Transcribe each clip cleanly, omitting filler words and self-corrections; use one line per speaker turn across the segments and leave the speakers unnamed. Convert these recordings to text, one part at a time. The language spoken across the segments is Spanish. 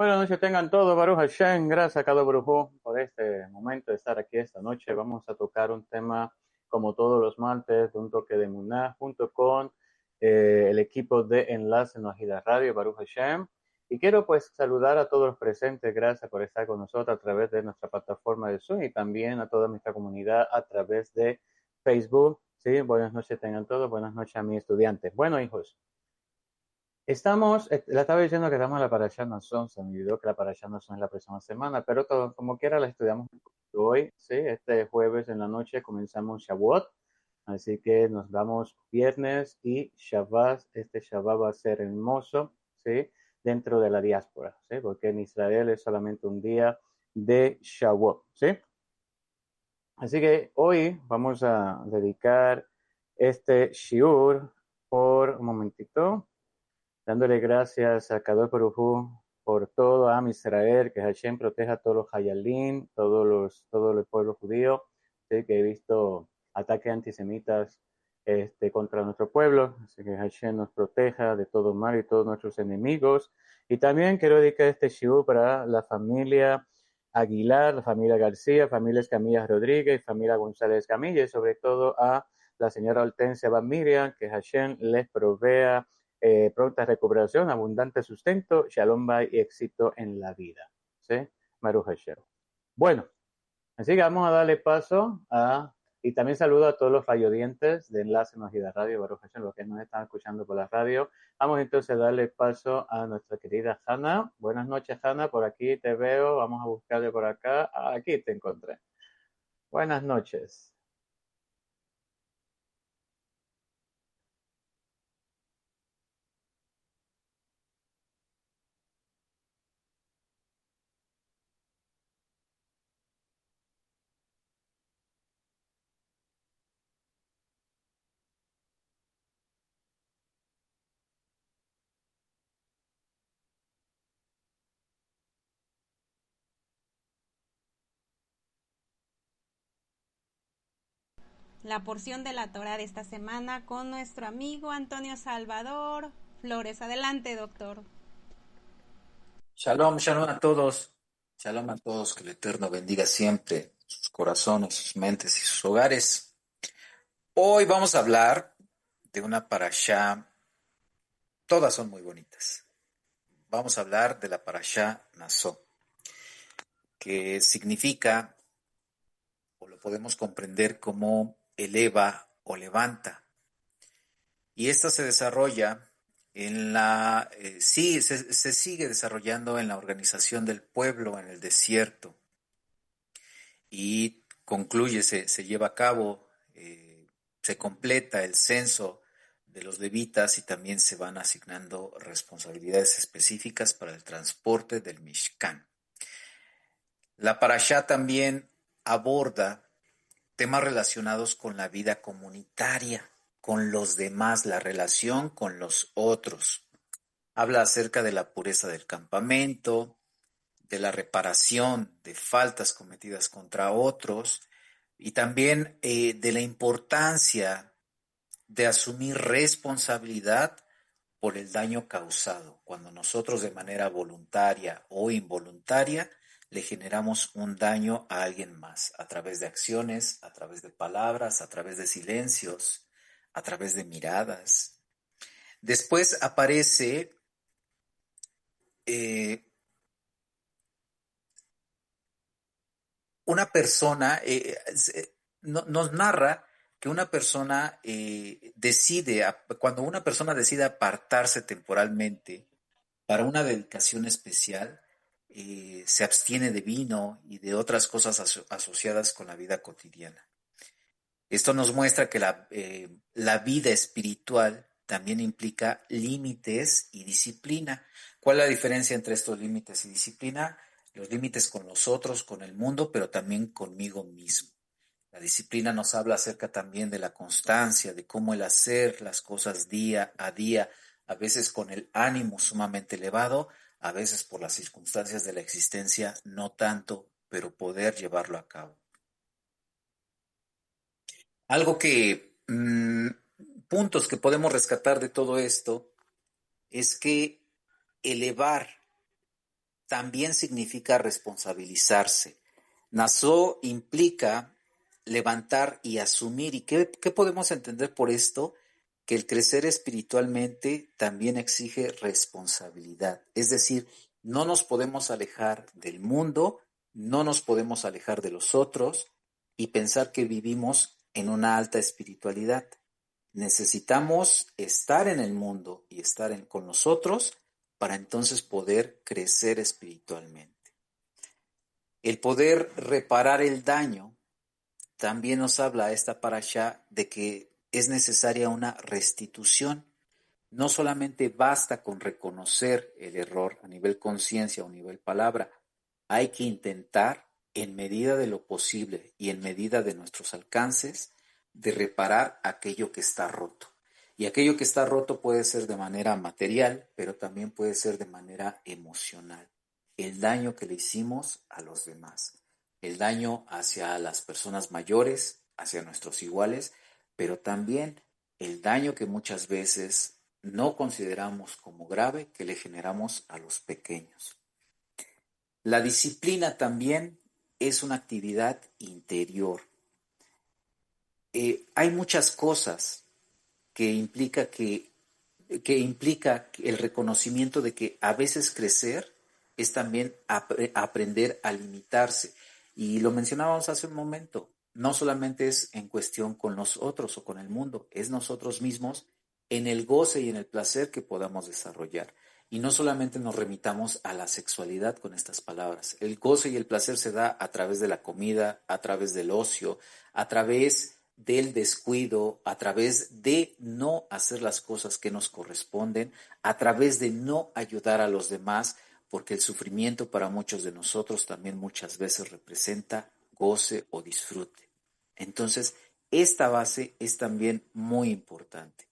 Buenas noches, tengan todos, Baruch Hashem, gracias a cada Baruj por este momento de estar aquí esta noche. Vamos a tocar un tema como todos los martes, de un toque de Muná, junto con el equipo de Enlace Nojida Radio, Baruch Hashem. Y quiero pues saludar a todos los presentes, gracias por estar con nosotros a través de nuestra plataforma de Zoom y también a toda nuestra comunidad a través de Facebook. Sí, buenas noches tengan todos, buenas noches a mis estudiantes. Bueno, hijos. La estaba diciendo que estamos en la Parashá Nazón, se me olvidó que la Parashá Nazón es la próxima semana, pero como quiera la estudiamos hoy, sí, este jueves en la noche comenzamos Shavuot, así que nos vamos viernes y Shabbat, este Shabbat va a ser hermoso, sí, dentro de la diáspora, sí, porque en Israel es solamente un día de Shavuot, sí. Así que hoy vamos a dedicar este shiur por un momentito dándole gracias a Kadosh Baruj Hu por todo a Israel, que Hashem proteja a todos los Hayalim, todo el pueblo judío, ¿sí? Que he visto ataques antisemitas contra nuestro pueblo, así que Hashem nos proteja de todo mal y todos nuestros enemigos. Y también quiero dedicar este shiur para la familia Aguilar, la familia García, familia Escamilla Rodríguez, familia González Camilla y sobre todo a la señora Hortensia Van Miriam, que Hashem les provea pronta recuperación, abundante sustento, shalom bay y éxito en la vida. ¿Sí? Baruch Hashem. Bueno, así que vamos a darle paso y también saludo a todos los radiodientes de Enlace Nojida Radio, Baruch Hashem, los que nos están escuchando por la radio. Vamos entonces a darle paso a nuestra querida Hanna. Buenas noches, Hanna, por aquí te veo, vamos a buscarle por acá. Aquí te encontré. Buenas noches.
La porción de la Torah de esta semana con nuestro amigo Antonio Salvador Flores. Adelante, doctor.
Shalom, shalom a todos. Shalom a todos. Que el Eterno bendiga siempre sus corazones, sus mentes y sus hogares. Hoy vamos a hablar de una parashá. Todas son muy bonitas. Vamos a hablar de la parashá Nazó, que significa, o lo podemos comprender como eleva o levanta. Y esta se desarrolla se sigue desarrollando en la organización del pueblo en el desierto. Y concluye, se lleva a cabo, se completa el censo de los levitas y también se van asignando responsabilidades específicas para el transporte del Mishkan. La parashá también aborda temas relacionados con la vida comunitaria, con los demás, la relación con los otros. Habla acerca de la pureza del campamento, de la reparación de faltas cometidas contra otros y también de la importancia de asumir responsabilidad por el daño causado, cuando nosotros de manera voluntaria o involuntaria le generamos un daño a alguien más, a través de acciones, a través de palabras, a través de silencios, a través de miradas. Después aparece una persona, nos narra que una persona cuando una persona decide apartarse temporalmente para una dedicación especial, se abstiene de vino y de otras cosas asociadas con la vida cotidiana. Esto nos muestra que la vida espiritual también implica límites y disciplina. ¿Cuál es la diferencia entre estos límites y disciplina? Los límites con los otros, con el mundo, pero también conmigo mismo. La disciplina nos habla acerca también de la constancia, de cómo el hacer las cosas día a día, a veces con el ánimo sumamente elevado, a veces por las circunstancias de la existencia no tanto, pero poder llevarlo a cabo. Algo puntos que podemos rescatar de todo esto es que elevar también significa responsabilizarse. Naso implica levantar y asumir. ¿Y qué podemos entender por esto? Que el crecer espiritualmente también exige responsabilidad. Es decir, no nos podemos alejar del mundo, no nos podemos alejar de los otros y pensar que vivimos en una alta espiritualidad. Necesitamos estar en el mundo y estar con nosotros para entonces poder crecer espiritualmente. El poder reparar el daño también nos habla esta parashá de que es necesaria una restitución. No solamente basta con reconocer el error a nivel conciencia o a nivel palabra, hay que intentar en medida de lo posible y en medida de nuestros alcances de reparar aquello que está roto. Y aquello que está roto puede ser de manera material, pero también puede ser de manera emocional. El daño que le hicimos a los demás, el daño hacia las personas mayores, hacia nuestros iguales, pero también el daño que muchas veces no consideramos como grave que le generamos a los pequeños. La disciplina también es una actividad interior. Hay muchas cosas que implica el reconocimiento de que a veces crecer es también aprender a limitarse. Y lo mencionábamos hace un momento, no solamente es en cuestión con los otros o con el mundo, es nosotros mismos en el goce y en el placer que podamos desarrollar. Y no solamente nos remitamos a la sexualidad con estas palabras. El goce y el placer se da a través de la comida, a través del ocio, a través del descuido, a través de no hacer las cosas que nos corresponden, a través de no ayudar a los demás, porque el sufrimiento para muchos de nosotros también muchas veces representa goce o disfrute. Entonces, esta base es también muy importante.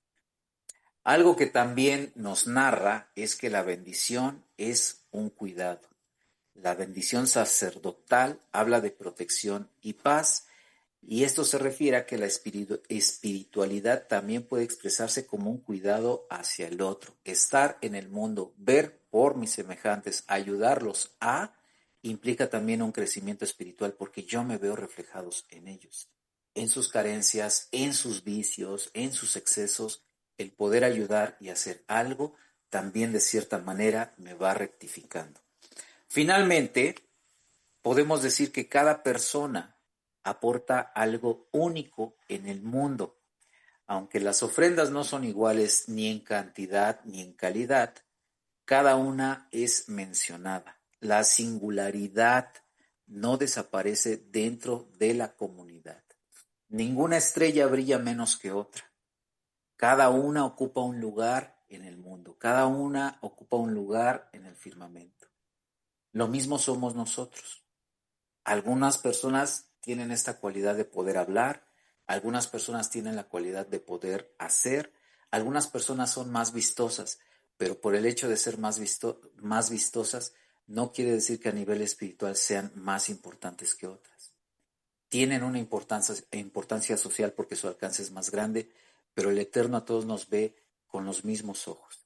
Algo que también nos narra es que la bendición es un cuidado. La bendición sacerdotal habla de protección y paz, y esto se refiere a que la espiritualidad también puede expresarse como un cuidado hacia el otro. Estar en el mundo, ver por mis semejantes, ayudarlos implica también un crecimiento espiritual porque yo me veo reflejados en ellos, en sus carencias, en sus vicios, en sus excesos. El poder ayudar y hacer algo también de cierta manera me va rectificando. Finalmente, podemos decir que cada persona aporta algo único en el mundo. Aunque las ofrendas no son iguales ni en cantidad ni en calidad, cada una es mencionada. La singularidad no desaparece dentro de la comunidad. Ninguna estrella brilla menos que otra. Cada una ocupa un lugar en el mundo. Cada una ocupa un lugar en el firmamento. Lo mismo somos nosotros. Algunas personas tienen esta cualidad de poder hablar, algunas personas tienen la cualidad de poder hacer, algunas personas son más vistosas, pero por el hecho de ser más vistosas no quiere decir que a nivel espiritual sean más importantes que otras. Tienen una importancia social porque su alcance es más grande, pero el Eterno a todos nos ve con los mismos ojos.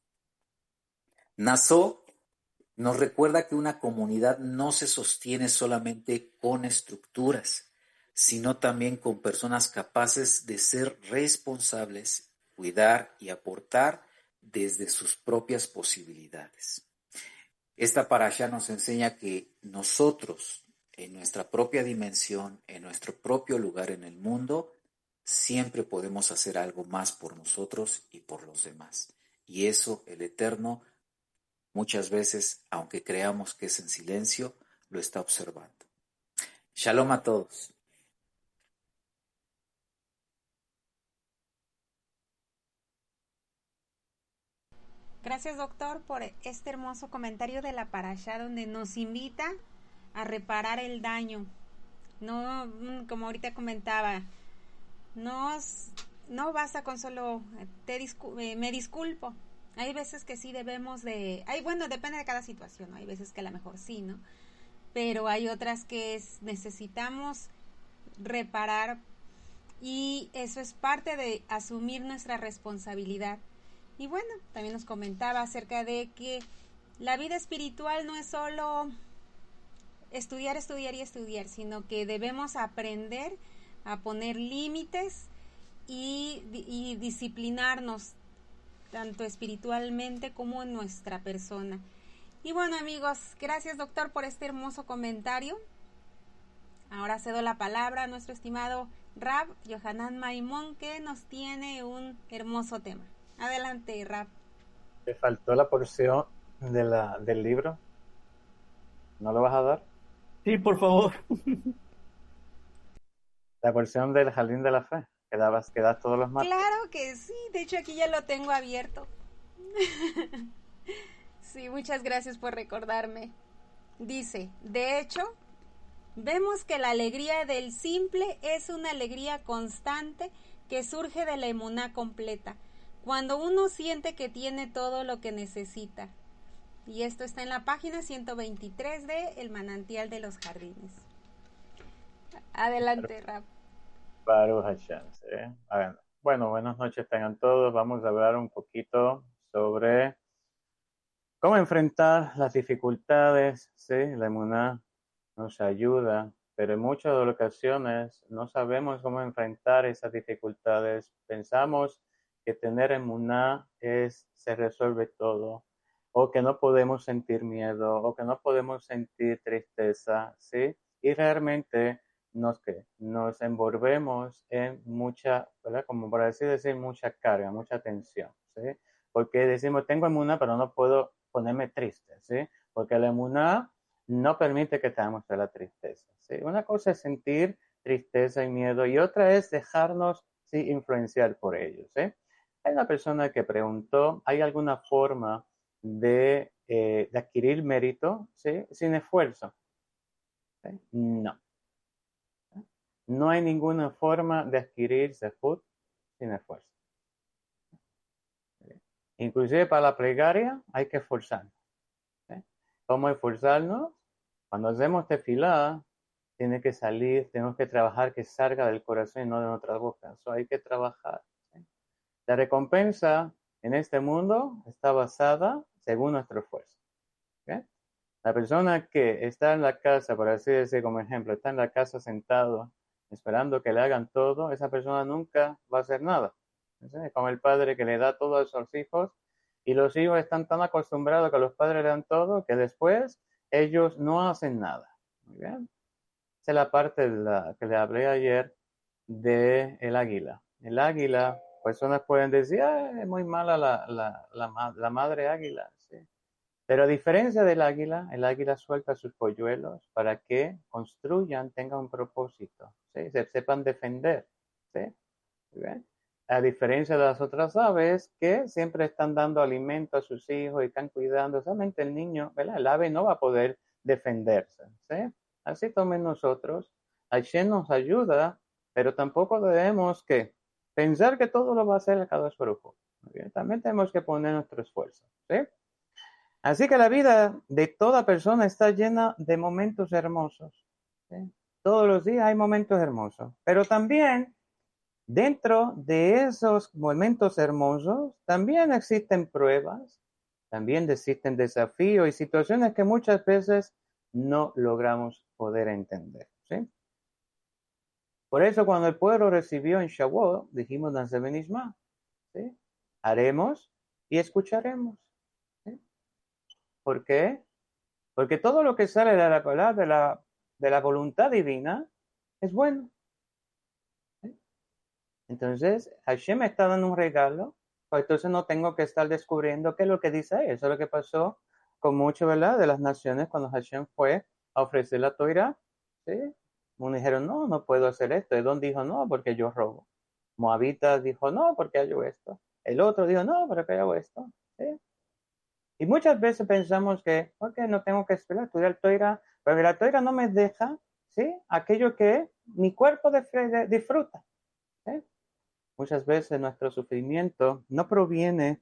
Nassau nos recuerda que una comunidad no se sostiene solamente con estructuras, sino también con personas capaces de ser responsables, cuidar y aportar desde sus propias posibilidades. Esta parashá nos enseña que nosotros, en nuestra propia dimensión, en nuestro propio lugar en el mundo, siempre podemos hacer algo más por nosotros y por los demás. Y eso el Eterno muchas veces, aunque creamos que es en silencio, lo está observando. Shalom a todos.
Gracias, doctor, por este hermoso comentario de la parashá donde nos invita a reparar el daño. No, como ahorita comentaba, no basta con solo me disculpo. Hay veces que sí debemos bueno, depende de cada situación, ¿no? Hay veces que a lo mejor sí, ¿no? Pero hay otras que necesitamos reparar, y eso es parte de asumir nuestra responsabilidad. Y bueno, también nos comentaba acerca de que La vida espiritual no es solo estudiar, estudiar y estudiar, sino que debemos aprender a poner límites y disciplinarnos tanto espiritualmente como en nuestra persona. Y bueno, amigos, gracias doctor por este hermoso comentario. Ahora cedo la palabra a nuestro estimado Rab Yohanan Maimón, que nos tiene un hermoso tema. Adelante, Rab.
¿Te faltó la porción del libro? ¿No lo vas a dar?
Sí, por favor.
La porción del Jardín de la Fe, que das todos los martes.
Claro que sí, de hecho aquí ya lo tengo abierto. Sí, muchas gracias por recordarme. Dice, de hecho, vemos que la alegría del simple es una alegría constante que surge de la emuná completa, cuando uno siente que tiene todo lo que necesita. Y esto está en la página 123 de El Manantial de los Jardines. Adelante, Rab.
Baruch Hashem, ¿sí? Bueno, buenas noches tengan todos. Vamos a hablar un poquito sobre cómo enfrentar las dificultades, ¿sí? La emuná nos ayuda, pero en muchas ocasiones no sabemos cómo enfrentar esas dificultades. Pensamos que tener emuná se resuelve todo, o que no podemos sentir miedo, o que no podemos sentir tristeza, ¿sí? Y realmente nos envolvemos en mucha, ¿verdad? Como por así decir, mucha carga, mucha tensión, ¿sí? Porque decimos, tengo emuná, pero no puedo ponerme triste, ¿sí? Porque la emuná no permite que tengamos la tristeza, ¿sí? Una cosa es sentir tristeza y miedo, y otra es dejarnos, ¿sí?, influenciar por ellos, ¿sí? Hay una persona que preguntó, ¿hay alguna forma de adquirir mérito, ¿sí?, sin esfuerzo? ¿Sí? No. No hay ninguna forma de adquirir zehut sin esfuerzo. Inclusive para la plegaria hay que esforzarnos. ¿Sí? ¿Cómo esforzarnos? Cuando hacemos tefilá, tiene que salir, tenemos que trabajar que salga del corazón y no de nuestra boca. Eso hay que trabajar. ¿Sí? La recompensa en este mundo está basada según nuestro esfuerzo. ¿Sí? La persona que está en la casa, por así decir, como ejemplo, está en la casa sentado, esperando que le hagan todo, esa persona nunca va a hacer nada. ¿Sí? Como el padre que le da todo a sus hijos, y los hijos están tan acostumbrados a que los padres le dan todo, que después ellos no hacen nada. Muy bien. Esa es la parte que le hablé ayer del águila. El águila, personas pueden decir, es muy mala la madre águila. ¿Sí? Pero a diferencia del águila, el águila suelta sus polluelos para que construyan, tengan un propósito, ¿sí? Se sepan defender. ¿Sí? ¿Bien? A diferencia de las otras aves que siempre están dando alimento a sus hijos y están cuidando, solamente el niño, ¿verdad? El ave no va a poder defenderse. ¿Sí? Así también nosotros. Hashem nos ayuda, pero tampoco debemos que pensar que todo lo va a hacer el Kadosh Baruj Hu. También tenemos que poner nuestro esfuerzo. ¿Sí? Así que la vida de toda persona está llena de momentos hermosos. ¿Sí? Todos los días hay momentos hermosos, pero también dentro de esos momentos hermosos también existen pruebas, también existen desafíos y situaciones que muchas veces no logramos poder entender. ¿Sí? Por eso cuando el pueblo recibió en Shavuot, dijimos Nase Benishma, ¿sí? Haremos y escucharemos. ¿Sí? ¿Por qué? Porque todo lo que sale de la palabra, de la voluntad divina, es bueno. ¿Sí? Entonces, Hashem me está dando un regalo, pues entonces no tengo que estar descubriendo qué es lo que dice ahí. Eso es lo que pasó con mucho, ¿verdad?, de las naciones cuando Hashem fue a ofrecer la Torah. ¿Sí? Uno dijeron, no, no puedo hacer esto. Edom dijo, no, porque yo robo. Moabita dijo, no, porque hago esto. El otro dijo, no, porque hago esto. ¿Sí? Y muchas veces pensamos que, ok, no tengo que esperar, estudiar Torah, pero la Torah no me deja, ¿sí?, aquello que mi cuerpo disfruta. ¿Sí? Muchas veces nuestro sufrimiento no proviene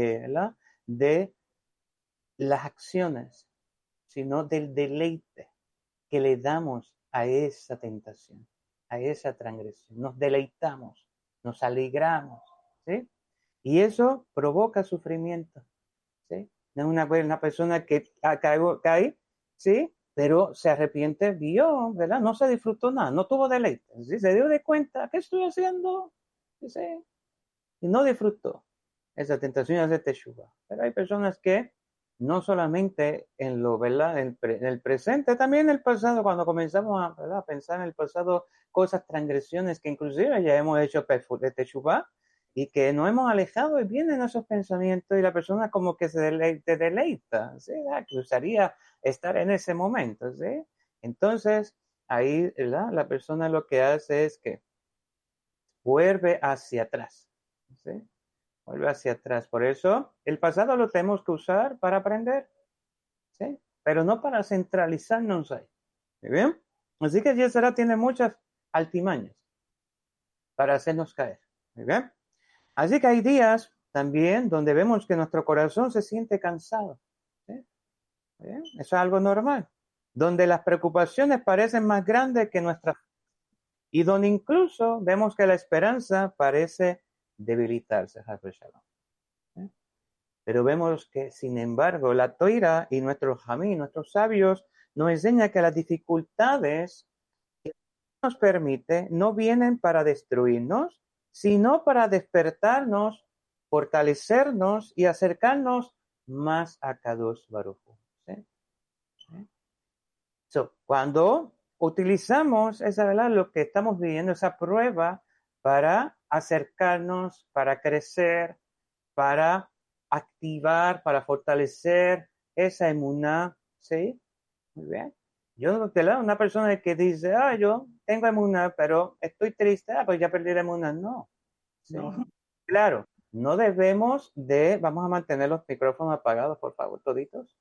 de las acciones, sino del deleite que le damos a esa tentación, a esa transgresión. Nos deleitamos, nos alegramos, ¿sí? Y eso provoca sufrimiento, ¿sí? No es una persona que cae, ¿sí? Pero se arrepiente, vio, ¿verdad? No se disfrutó nada, no tuvo deleite, ¿sí? Se dio de cuenta, ¿qué estoy haciendo? ¿Sí? Y no disfrutó esa tentación de hacer teshuva. Pero hay personas que no solamente en lo, ¿verdad? En el presente, también en el pasado, cuando comenzamos a, ¿verdad? A pensar en el pasado, cosas, transgresiones que inclusive ya hemos hecho de teshuva y que no hemos alejado y vienen esos pensamientos y la persona como que se deleita, ¿sí? Que gustaría estar en ese momento, ¿sí? Entonces, ahí, ¿verdad? La persona lo que hace es que vuelve hacia atrás, ¿sí? Vuelve hacia atrás. Por eso, el pasado lo tenemos que usar para aprender, ¿sí? Pero no para centralizarnos ahí. ¿Muy bien? Así que Yesera tiene muchas altimañas para hacernos caer. ¿Muy bien? Así que hay días también donde vemos que nuestro corazón se siente cansado, ¿sí? ¿Bien? Eso es algo normal. Donde las preocupaciones parecen más grandes que nuestras y donde incluso vemos que la esperanza parece debilitarse. Pero vemos que, sin embargo, la Toira y nuestros jamí, nuestros sabios, nos enseñan que las dificultades que nos permite no vienen para destruirnos, sino para despertarnos, fortalecernos y acercarnos más a Kadosh Baruj Hu, ¿sí? Cuando utilizamos esa, ¿verdad? Lo que estamos viviendo, esa prueba para acercarnos, para crecer, para activar, para fortalecer esa emuná, ¿sí? Muy bien. Yo, de lado, una persona que dice, yo tengo emuná, pero estoy triste, pues ya perdí la emuná. No, ¿sí? No. Claro, no debemos vamos a mantener los micrófonos apagados, por favor, toditos.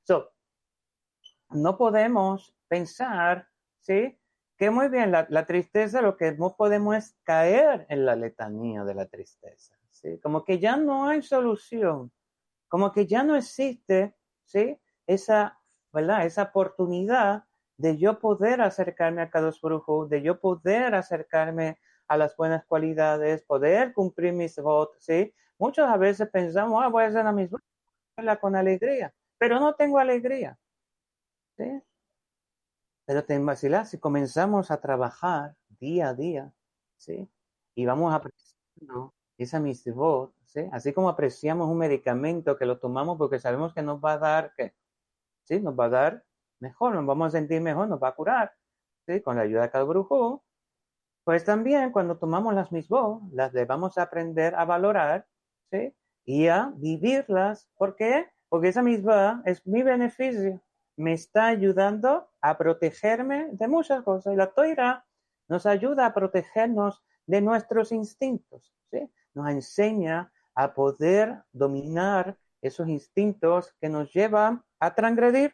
No podemos pensar, ¿sí? Que muy bien, la tristeza, lo que no podemos es caer en la letanía de la tristeza, ¿sí? Como que ya no hay solución, como que ya no existe, ¿sí? Esa, ¿verdad? Esa oportunidad de yo poder acercarme a Kadosh Baruj Hu, de yo poder acercarme a las buenas cualidades, poder cumplir mis votos, ¿sí? Muchas a veces pensamos, voy a hacer la misma con alegría, pero no tengo alegría, ¿sí? Pero te vacilar si comenzamos a trabajar día a día, ¿sí? Y vamos apreciando esa mitzvot, ¿sí? Así como apreciamos un medicamento que lo tomamos porque sabemos que nos va a dar, ¿sí? Nos va a dar mejor, nos vamos a sentir mejor, nos va a curar, ¿sí? Con la ayuda de cada brujo. Pues también cuando tomamos las mitzvot, las debemos aprender a valorar, ¿sí? Y a vivirlas. ¿Por qué? Porque esa mitzvah es mi beneficio. Me está ayudando a protegerme de muchas cosas. Y la Toira nos ayuda a protegernos de nuestros instintos, ¿sí? Nos enseña a poder dominar esos instintos que nos llevan a transgredir.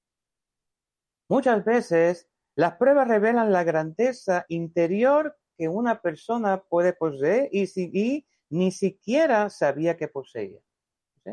Muchas veces las pruebas revelan la grandeza interior que una persona puede poseer y ni siquiera sabía que poseía, ¿sí?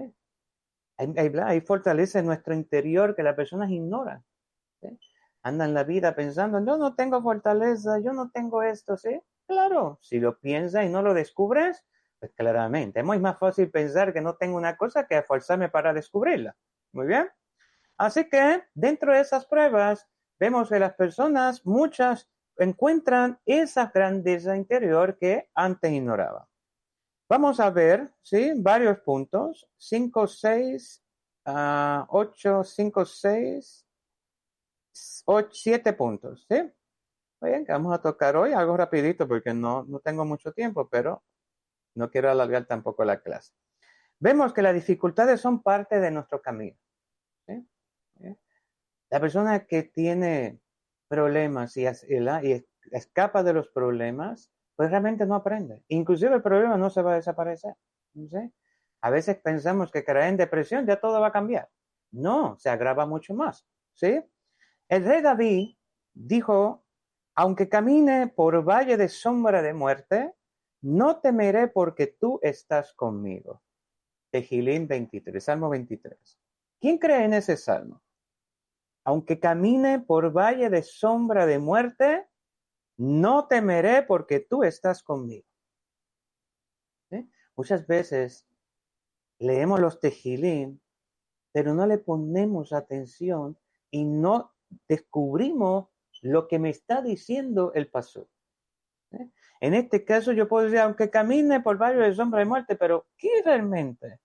Hay fortaleza en nuestro interior que las personas ignoran, ¿sí? Andan la vida pensando, yo no tengo fortaleza, yo no tengo esto, ¿sí? Claro, si lo piensas y no lo descubres, pues claramente, es muy más fácil pensar que no tengo una cosa que esforzarme para descubrirla. Muy bien. Así que dentro de esas pruebas vemos que las personas, muchas, encuentran esa grandeza interior que antes ignoraban. Vamos a ver, ¿sí? Varios puntos, 5, 6, 8, 5, 6, 8, 7 puntos, ¿sí? Bien, que vamos a tocar hoy algo rapidito porque no tengo mucho tiempo, pero no quiero alargar tampoco la clase. Vemos que las dificultades son parte de nuestro camino, ¿sí? La persona que tiene problemas y escapa de los problemas, pues realmente no aprende. Inclusive el problema no se va a desaparecer, ¿sí? A veces pensamos que caer en depresión ya todo va a cambiar. No, se agrava mucho más, ¿sí? El rey David dijo, aunque camine por valle de sombra de muerte, no temeré porque tú estás conmigo. Tehilín 23, Salmo 23. ¿Quién cree en ese salmo? Aunque camine por valle de sombra de muerte, no temeré porque tú estás conmigo. ¿Sí? Muchas veces leemos los tejilín pero no le ponemos atención y no descubrimos lo que me está diciendo el pastor. ¿Eh? En este caso yo puedo decir, aunque camine por valle de sombra de muerte, pero ¿qué realmente?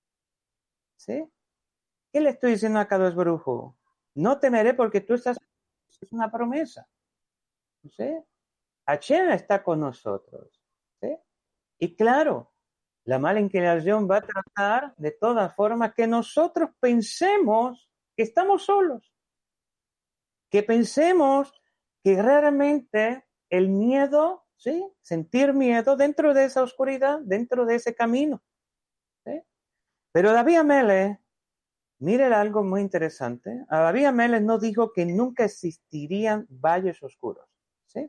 ¿Sí? ¿Qué le estoy diciendo a Kadosh Baruj Hu? No temeré porque tú estás, es una promesa. ¿Sí? Hashem está con nosotros. ¿Sí? Y claro, la mala inclinación va a tratar de todas formas que nosotros pensemos que estamos solos, que pensemos que realmente el miedo, ¿sí? Sentir miedo dentro de esa oscuridad, dentro de ese camino. ¿Sí? Pero David Amelech, mire algo muy interesante. A David Amelech no dijo que nunca existirían valles oscuros. ¿Sí?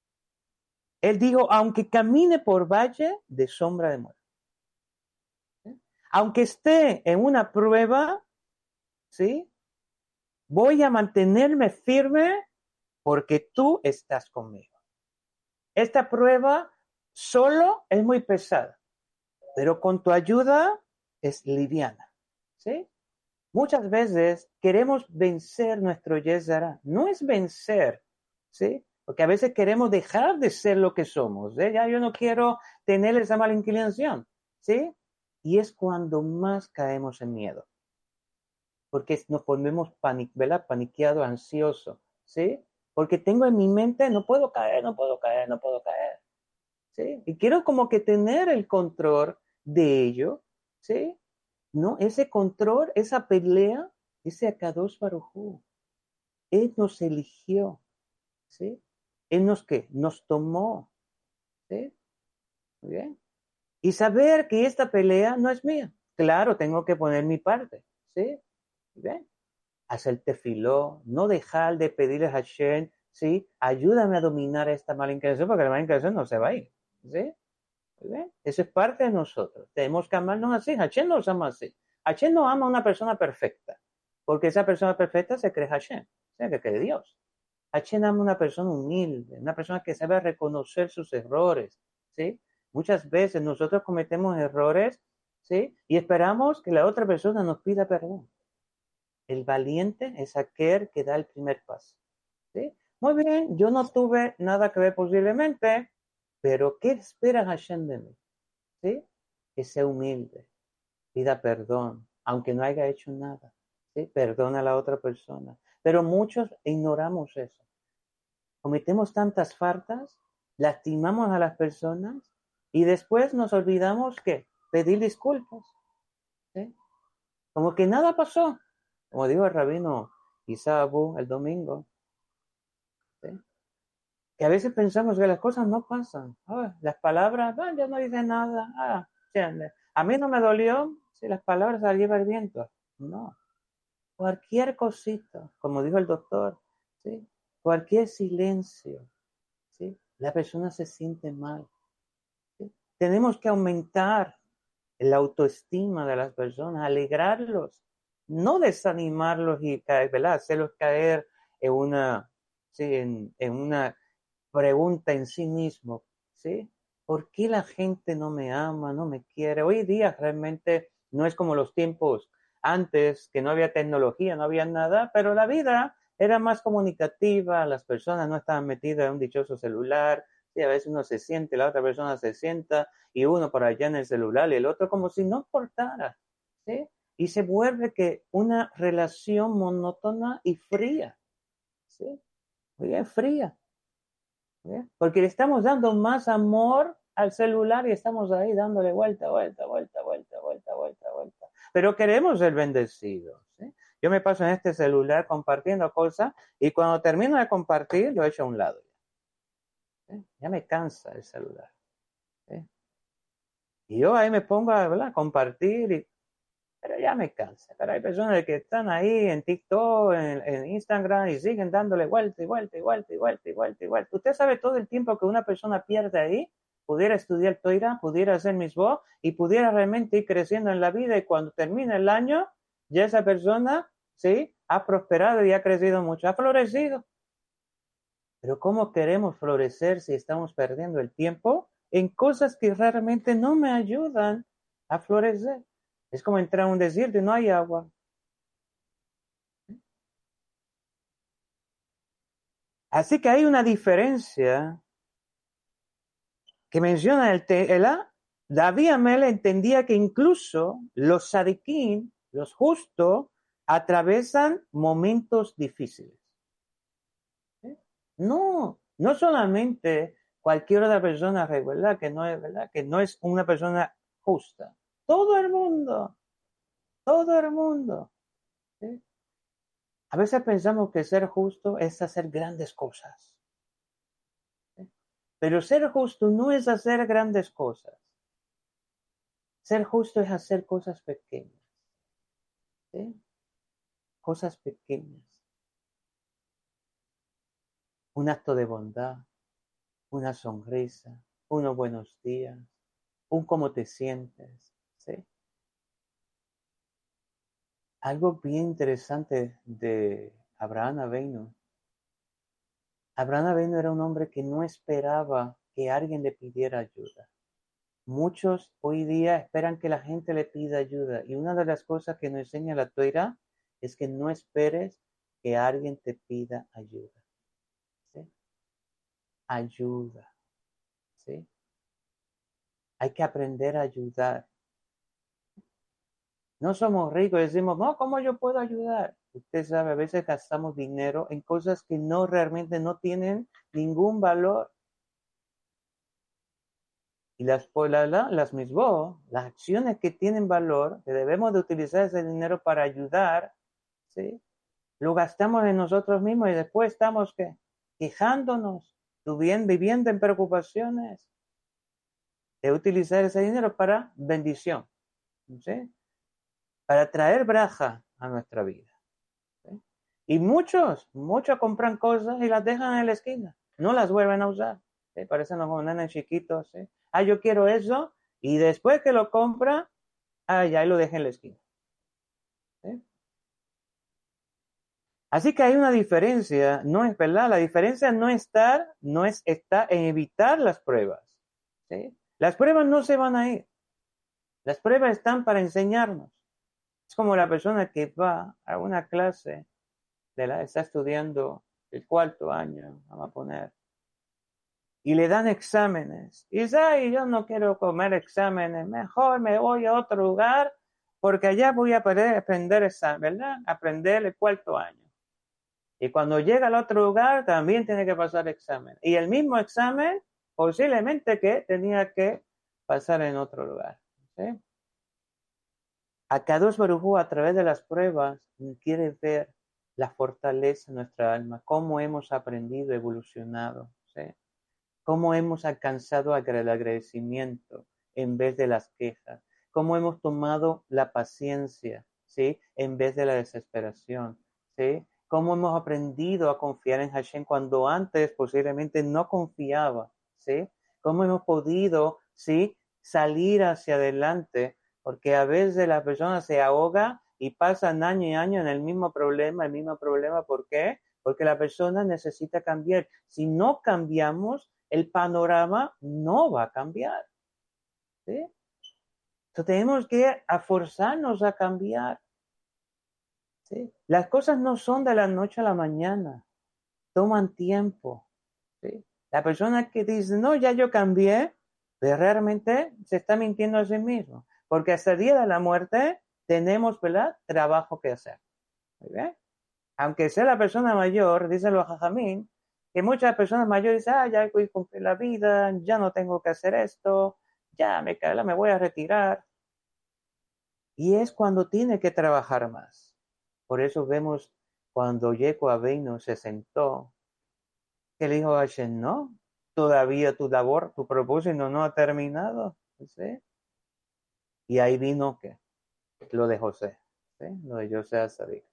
Él dijo, aunque camine por valle de sombra de muerte. ¿Sí? Aunque esté en una prueba, ¿sí? Voy a mantenerme firme porque tú estás conmigo. Esta prueba solo es muy pesada, pero con tu ayuda es liviana. ¿Sí? Muchas veces queremos vencer nuestro Yezara. No es vencer, ¿sí? Porque a veces queremos dejar de ser lo que somos. ¿Sí? Ya yo no quiero tener esa mala inclinación, ¿sí? Y es cuando más caemos en miedo. Porque nos ponemos ¿verdad? Paniqueado, ansioso, ¿sí? Porque tengo en mi mente, no puedo caer, no puedo caer, no puedo caer, ¿sí? Y quiero como que tener el control de ello, ¿sí? ¿No? Ese control, esa pelea, ese Akadosh Baruj Hu. Él nos eligió, ¿sí? Él nos tomó, ¿sí? Muy bien. Y saber que esta pelea no es mía. Claro, tengo que poner mi parte, ¿sí? Muy bien. Hacer tefiló, no dejar de pedirle a Hashem, ¿sí? Ayúdame a dominar esta mala inclinación, porque la mala inclinación no se va a ir, ¿sí? Muy bien. Eso es parte de nosotros. Tenemos que amarnos así. Hashem nos ama así. Hashem no ama a una persona perfecta, porque esa persona perfecta se cree Hashem, o sea, que cree Dios. Hashem ama a una persona humilde, una persona que sabe reconocer sus errores, ¿sí? Muchas veces nosotros cometemos errores, ¿sí? Y esperamos que la otra persona nos pida perdón. El valiente es aquel que da el primer paso, ¿sí? Muy bien, yo no tuve nada que ver posiblemente, pero ¿qué espera Hashem de mí? ¿Sí? Que sea humilde, pida perdón, aunque no haya hecho nada, ¿sí? Perdona a la otra persona. Pero muchos ignoramos eso. Cometemos tantas faltas, lastimamos a las personas y después nos olvidamos que pedir disculpas, ¿sí? Como que nada pasó. Como dijo el rabino Isabu el domingo, ¿sí? Que a veces pensamos que las cosas no pasan. Las palabras, ya no dicen nada. A mí no me dolió si las palabras las lleva el viento. No. Cualquier cosita, como dijo el doctor, ¿sí? Cualquier silencio, ¿sí? La persona se siente mal. ¿Sí? Tenemos que aumentar la autoestima de las personas, alegrarlos, no desanimarlos y ¿verdad? Hacerlos caer en una, ¿sí? en una pregunta en sí mismo, ¿sí? ¿Por qué la gente no me ama, no me quiere? Hoy día realmente no es como los tiempos antes, que no había tecnología, no había nada, pero la vida era más comunicativa, las personas no estaban metidas en un dichoso celular, ¿sí? A veces uno se siente, la otra persona se sienta, y uno por allá en el celular y el otro como si no importara, ¿sí? Y se vuelve que una relación monótona y fría, ¿sí? Muy bien, fría. ¿Eh? Porque le estamos dando más amor al celular y estamos ahí dándole vuelta. Pero queremos ser bendecidos. ¿Sí? Yo me paso en este celular compartiendo cosas y cuando termino de compartir lo echo a un lado. Ya me cansa el celular. ¿Sí? Y yo ahí me pongo a compartir, pero ya me cansa. Pero hay personas que están ahí en TikTok, en Instagram y siguen dándole vuelta. Usted sabe todo el tiempo que una persona pierde ahí, pudiera estudiar Torah, pudiera hacer misbot y pudiera realmente ir creciendo en la vida y cuando termine el año, ya esa persona, ¿sí? Ha prosperado y ha crecido mucho, ha florecido. Pero ¿cómo queremos florecer si estamos perdiendo el tiempo en cosas que realmente no me ayudan a florecer? Es como entrar a un desierto y no hay agua. Así que hay una diferencia que menciona el Tela. David Amel entendía que incluso los sadiquín, los justos, atravesan momentos difíciles. No solamente cualquier otra persona regular que no es verdad, que no es una persona justa. Todo el mundo. ¿Sí? A veces pensamos que ser justo es hacer grandes cosas. ¿Sí? Pero ser justo no es hacer grandes cosas. Ser justo es hacer cosas pequeñas. ¿Sí? Cosas pequeñas. Un acto de bondad, una sonrisa, unos buenos días, un cómo te sientes. ¿Sí? Algo bien interesante de Abraham Avinu. Abraham Avinu era un hombre que no esperaba que alguien le pidiera ayuda. Muchos hoy día esperan que la gente le pida ayuda. Y una de las cosas que nos enseña la Torá es que no esperes que alguien te pida ayuda. ¿Sí? Ayuda. ¿Sí? Hay que aprender a ayudar. No somos ricos y decimos, no, ¿cómo yo puedo ayudar? Usted sabe, a veces gastamos dinero en cosas que realmente no tienen ningún valor. Y las misbos, las acciones que tienen valor, que debemos de utilizar ese dinero para ayudar, ¿sí? Lo gastamos en nosotros mismos y después estamos quejándonos, viviendo en preocupaciones de utilizar ese dinero para bendición, ¿sí? Para traer braja a nuestra vida. ¿Sí? Y muchos compran cosas y las dejan en la esquina, no las vuelven a usar. ¿Sí? Parecen los nenes chiquitos. ¿Sí? Yo quiero eso, y después que lo compra, ya lo deja en la esquina. ¿Sí? Así que hay una diferencia, no es verdad, la diferencia no está en evitar las pruebas. ¿Sí? Las pruebas no se van a ir. Las pruebas están para enseñarnos. Es como la persona que va a una clase, está estudiando el 4º año, vamos a poner, y le dan exámenes. Y dice, yo no quiero comer exámenes, mejor me voy a otro lugar porque allá voy a aprender ¿verdad? Aprender el 4º año. Y cuando llega al otro lugar también tiene que pasar examen. Y el mismo examen posiblemente que tenía que pasar en otro lugar. ¿Sí? Akadosh Baruj Hu, a través de las pruebas, quiere ver la fortaleza de nuestra alma, cómo hemos aprendido, evolucionado, ¿sí? Cómo hemos alcanzado el agradecimiento en vez de las quejas, cómo hemos tomado la paciencia, ¿sí? En vez de la desesperación, ¿sí? Cómo hemos aprendido a confiar en Hashem cuando antes posiblemente no confiaba, ¿sí? Cómo hemos podido, ¿sí? Salir hacia adelante, porque a veces la persona se ahoga y pasan año y año en el mismo problema. ¿Por qué? Porque la persona necesita cambiar. Si no cambiamos, el panorama no va a cambiar. ¿Sí? Entonces tenemos que forzarnos a cambiar. ¿Sí? Las cosas no son de la noche a la mañana, toman tiempo. ¿Sí? La persona que dice, no, ya yo cambié, pues realmente se está mintiendo a sí mismo, porque hasta el día de la muerte tenemos, ¿verdad?, trabajo que hacer. ¿Muy bien? Aunque sea la persona mayor, dicen los jajamín, que muchas personas mayores dicen, ya voy a cumplir la vida, ya no tengo que hacer esto, ya me voy a retirar. Y es cuando tiene que trabajar más. Por eso vemos cuando Jacob Avinu se sentó, que le dijo a Hashem, no, todavía tu labor, tu propósito no ha terminado. ¿Sí? Y ahí vino lo de José, ¿sí? Lo de José Azarik.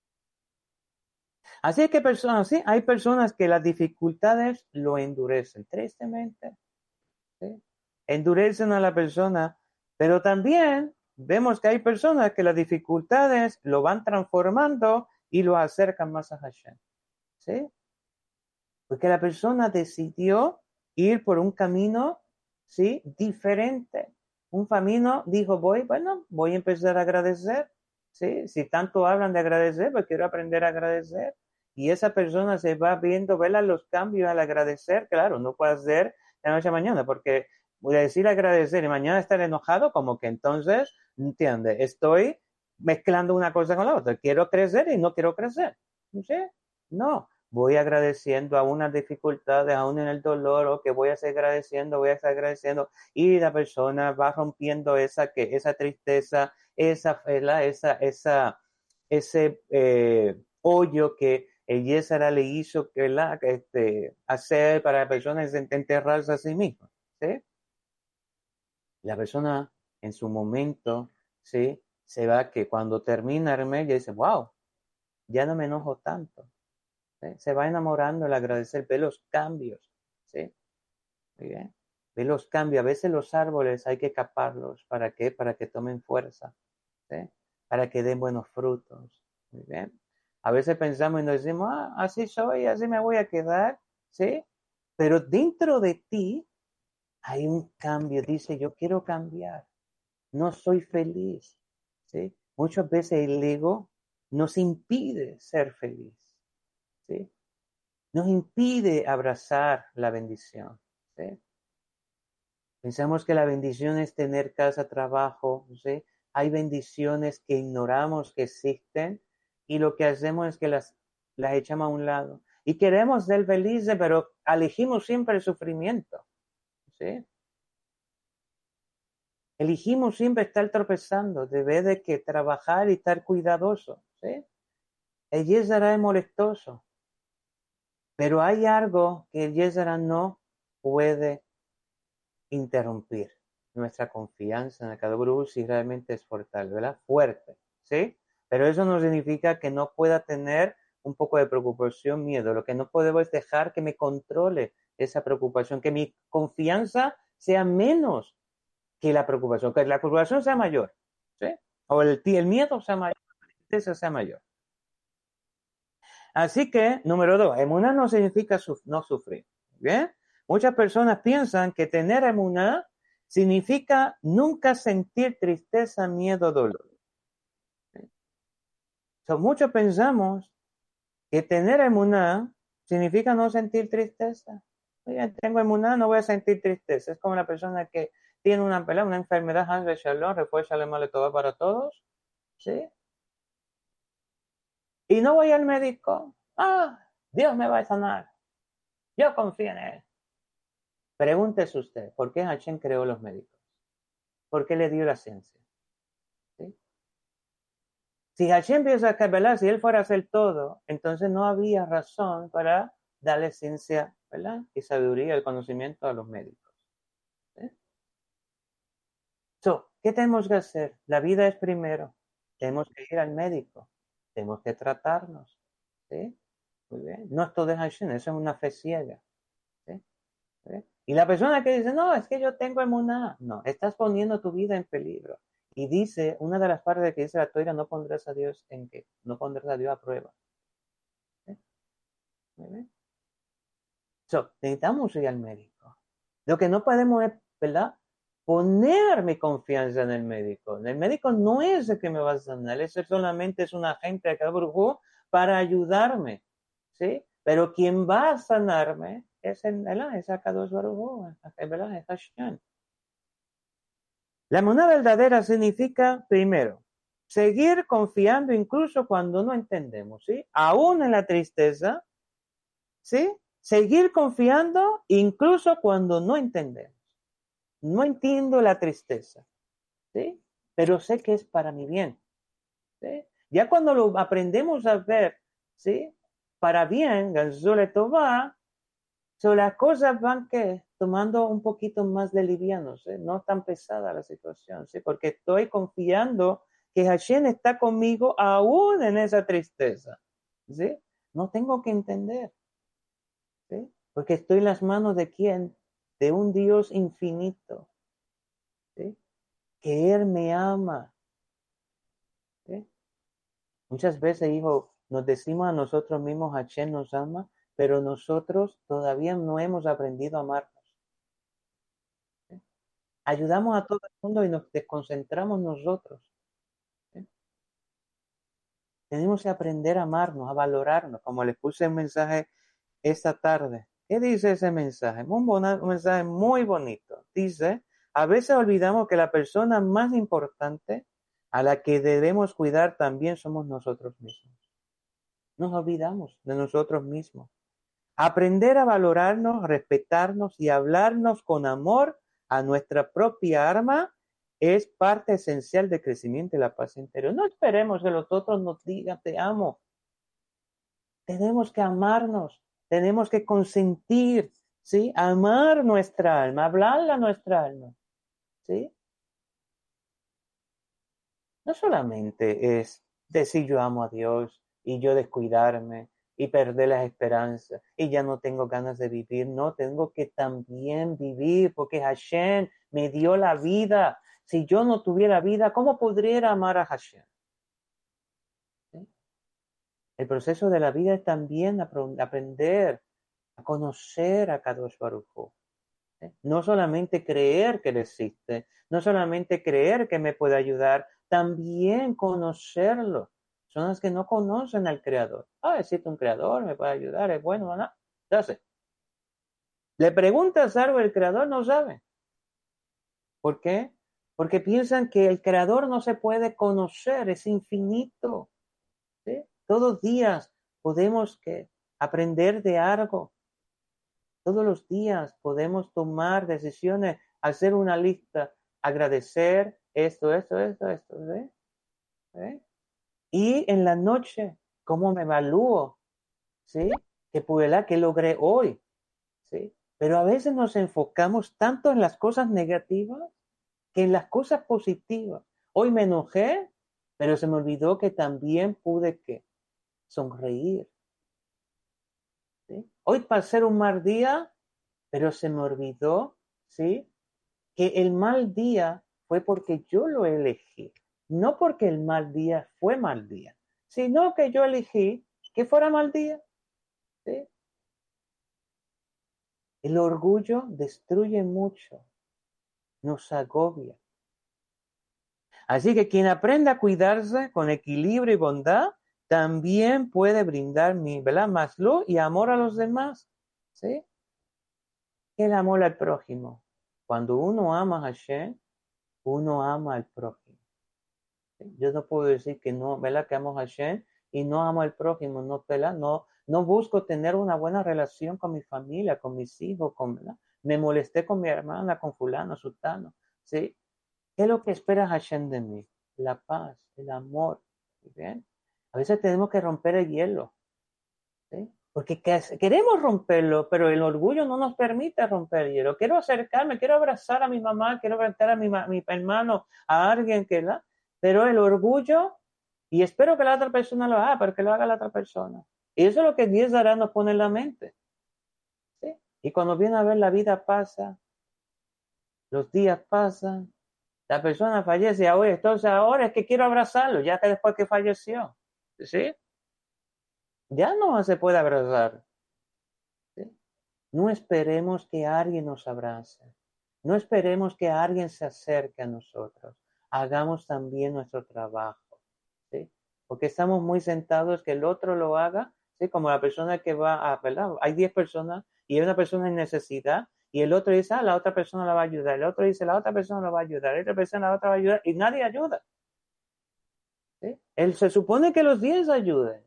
Así que sí, hay personas que las dificultades lo endurecen, tristemente. ¿Sí? Endurecen a la persona, pero también vemos que hay personas que las dificultades lo van transformando y lo acercan más a Hashem. ¿Sí? Porque la persona decidió ir por un camino, ¿sí?, diferente. Un camino, dijo, voy a empezar a agradecer. ¿Sí? Si tanto hablan de agradecer, pues quiero aprender a agradecer. y esa persona se va viendo, ver los cambios al agradecer. Claro, no puede hacer de la noche a mañana, porque voy a decir agradecer y mañana estar enojado, como que entonces, entiende, estoy mezclando una cosa con la otra. Quiero crecer y no quiero crecer. ¿Sí? No, voy agradeciendo a unas dificultades, aún en el dolor, o que voy a seguir agradeciendo, y la persona va rompiendo esa tristeza, ese hoyo que el Yesara le hizo hacer para la persona enterrarse a sí misma. ¿Sí? La persona en su momento, ¿sí? Se va que cuando termina el mes ya dice, wow, ya no me enojo tanto. ¿Sí? Se va enamorando el agradecer, ve los cambios. ¿Sí? Muy bien. Ve los cambios. A veces los árboles hay que caparlos. ¿Para qué? Para que tomen fuerza. ¿Sí? Para que den buenos frutos. Muy bien. A veces pensamos y nos decimos, así soy, así me voy a quedar. ¿Sí? Pero dentro de ti hay un cambio. Dice, yo quiero cambiar. No soy feliz. ¿Sí? Muchas veces el ego nos impide ser feliz. ¿Sí? Nos impide abrazar la bendición. ¿Sí? Pensamos que la bendición es tener casa, trabajo. ¿Sí? Hay bendiciones que ignoramos que existen y lo que hacemos es que las echamos a un lado. Y queremos ser felices, pero elegimos siempre el sufrimiento. ¿Sí? Elegimos siempre estar tropezando, de vez de que trabajar y estar cuidadoso. ¿Sí? El Yesara es molestoso, pero hay algo que el Yesara no puede interrumpir. Nuestra confianza en el Kadaburu si realmente es fuerte, ¿verdad? Fuerte, ¿sí? Pero eso no significa que no pueda tener un poco de preocupación, miedo. Lo que no podemos es dejar que me controle esa preocupación, que mi confianza sea menos que la preocupación, que la preocupación sea mayor, ¿sí? O el miedo sea mayor, la tristeza sea mayor. Así que, número 2, emuná no significa no sufrir. ¿Bien? Muchas personas piensan que tener emuná significa nunca sentir tristeza, miedo, dolor. Muchos pensamos que tener emuná significa no sentir tristeza. Oye, tengo emuná, no voy a sentir tristeza. Es como la persona que tiene una enfermedad, Hans Shalom, refuerza el mal de todo para todos. ¿Sí? Y no voy al médico. Dios me va a sanar. Yo confío en él. Pregúntese usted, ¿por qué Hashem creó los médicos? ¿Por qué le dio la ciencia? ¿Sí? Si Hashem piensa que, ¿verdad? Si él fuera a hacer todo, entonces no había razón para darle ciencia, ¿verdad? Y sabiduría, el conocimiento a los médicos. ¿Sí? ¿Qué tenemos que hacer? La vida es primero. Tenemos que ir al médico. Tenemos que tratarnos. ¿Sí? Muy bien. No es todo de Hashem, eso es una fe ciega. ¿Sí? ¿Sí? Y la persona que dice, no, es que yo tengo emuná. No, estás poniendo tu vida en peligro. Y dice, una de las partes que dice la Torah, no pondrás a Dios en qué, no pondrás a Dios a prueba. ¿Sí? Muy bien. Necesitamos ir al médico. Lo que no podemos es, ¿verdad? Poner mi confianza en el médico. El médico no es el que me va a sanar, ese solamente es un agente de Akadosh para ayudarme. ¿Sí? Pero quien va a sanarme es Akadosh Baruj Hu, ¿verdad? Es Hashem. La emuná verdadera significa, primero, seguir confiando incluso cuando no entendemos, ¿sí? Aún en la tristeza, ¿sí? Seguir confiando incluso cuando no entendemos. No entiendo la tristeza, ¿sí? Pero sé que es para mi bien, ¿sí? Ya cuando lo aprendemos a ver, ¿sí? Para bien, Ganzule Tová, las cosas van que tomando un poquito más de liviano, ¿sí? No tan pesada la situación, ¿sí? Porque estoy confiando que Hashem está conmigo aún en esa tristeza, ¿sí? No tengo que entender, ¿sí? Porque estoy en las manos de quién, de un Dios infinito, ¿sí? Que Él me ama, ¿sí? Muchas veces, hijo, nos decimos a nosotros mismos, Hashem nos ama, pero nosotros todavía no hemos aprendido a amar. Ayudamos a todo el mundo y nos desconcentramos nosotros. ¿Sí? Tenemos que aprender a amarnos, a valorarnos, como les puse un mensaje esta tarde. ¿Qué dice ese mensaje? Un mensaje muy bonito. Dice, a veces olvidamos que la persona más importante a la que debemos cuidar también somos nosotros mismos. Nos olvidamos de nosotros mismos. Aprender a valorarnos, respetarnos y hablarnos con amor a nuestra propia alma es parte esencial del crecimiento y la paz interior. No esperemos que los otros nos digan te amo. Tenemos que amarnos, tenemos que consentir, ¿sí? Amar nuestra alma, hablarle a nuestra alma, ¿sí? No solamente es decir yo amo a Dios y yo descuidarme y perder las esperanzas y ya no tengo ganas de vivir. No, tengo que también vivir porque Hashem me dio la vida. Si yo no tuviera vida, ¿cómo podría amar a Hashem? ¿Sí? El proceso de la vida es también aprender a conocer a Kadosh Baruj Hu. ¿Sí? No solamente creer que Él existe, no solamente creer que me puede ayudar, también conocerlo. Son las que no conocen al Creador. Existe un Creador, me puede ayudar, es bueno, ¿no? Entonces, le preguntas algo al Creador, no sabe. ¿Por qué? Porque piensan que el Creador no se puede conocer, es infinito. ¿Sí? Todos los días podemos aprender de algo. Todos los días podemos tomar decisiones, hacer una lista, agradecer esto, ¿sí? ¿Sí? Y en la noche, ¿cómo me evalúo? ¿Sí? ¿Qué logré hoy? ¿Sí? Pero a veces nos enfocamos tanto en las cosas negativas que en las cosas positivas. Hoy me enojé, pero se me olvidó que también pude sonreír. ¿Sí? Hoy pasé un mal día, pero se me olvidó, ¿sí? Que el mal día fue porque yo lo elegí, no porque el mal día fue mal día, sino que yo elegí que fuera mal día. ¿Sí? El orgullo destruye mucho, nos agobia. Así que quien aprenda a cuidarse con equilibrio y bondad, también puede brindar ¿verdad? Más luz y amor a los demás. ¿Sí? El amor al prójimo. Cuando uno ama a Hashem, uno ama al prójimo. Yo no puedo decir que no, ¿verdad? Que amo a Hashem y no amo al prójimo, no, ¿verdad? No busco tener una buena relación con mi familia, con mis hijos, ¿verdad? Me molesté con mi hermana, con fulano, sultano, ¿sí? ¿Qué es lo que espera Hashem de mí? La paz, el amor, ¿bien? A veces tenemos que romper el hielo, ¿sí? Porque queremos romperlo, pero el orgullo no nos permite romper el hielo. Quiero acercarme, quiero abrazar a mi mamá, quiero abrazar a mi hermano, a alguien pero el orgullo, y espero que la otra persona lo haga, pero que lo haga la otra persona. Y eso es lo que Dios dará nos pone en la mente. ¿Sí? Y cuando viene a ver la vida pasa, los días pasan, la persona fallece, entonces ahora es que quiero abrazarlo, ya que después que falleció. ¿Sí? Ya no se puede abrazar. ¿Sí? No esperemos que alguien nos abrace. No esperemos que alguien se acerque a nosotros. Hagamos también nuestro trabajo. ¿Sí? Porque estamos muy sentados que el otro lo haga, ¿sí? Como la persona que va a, ¿verdad? Hay 10 personas y hay una persona en necesidad y el otro dice, la otra persona la va a ayudar. El otro dice, la otra persona la va a ayudar. La otra persona la otra va a ayudar y nadie ayuda. ¿Sí? Se supone que los 10 ayuden.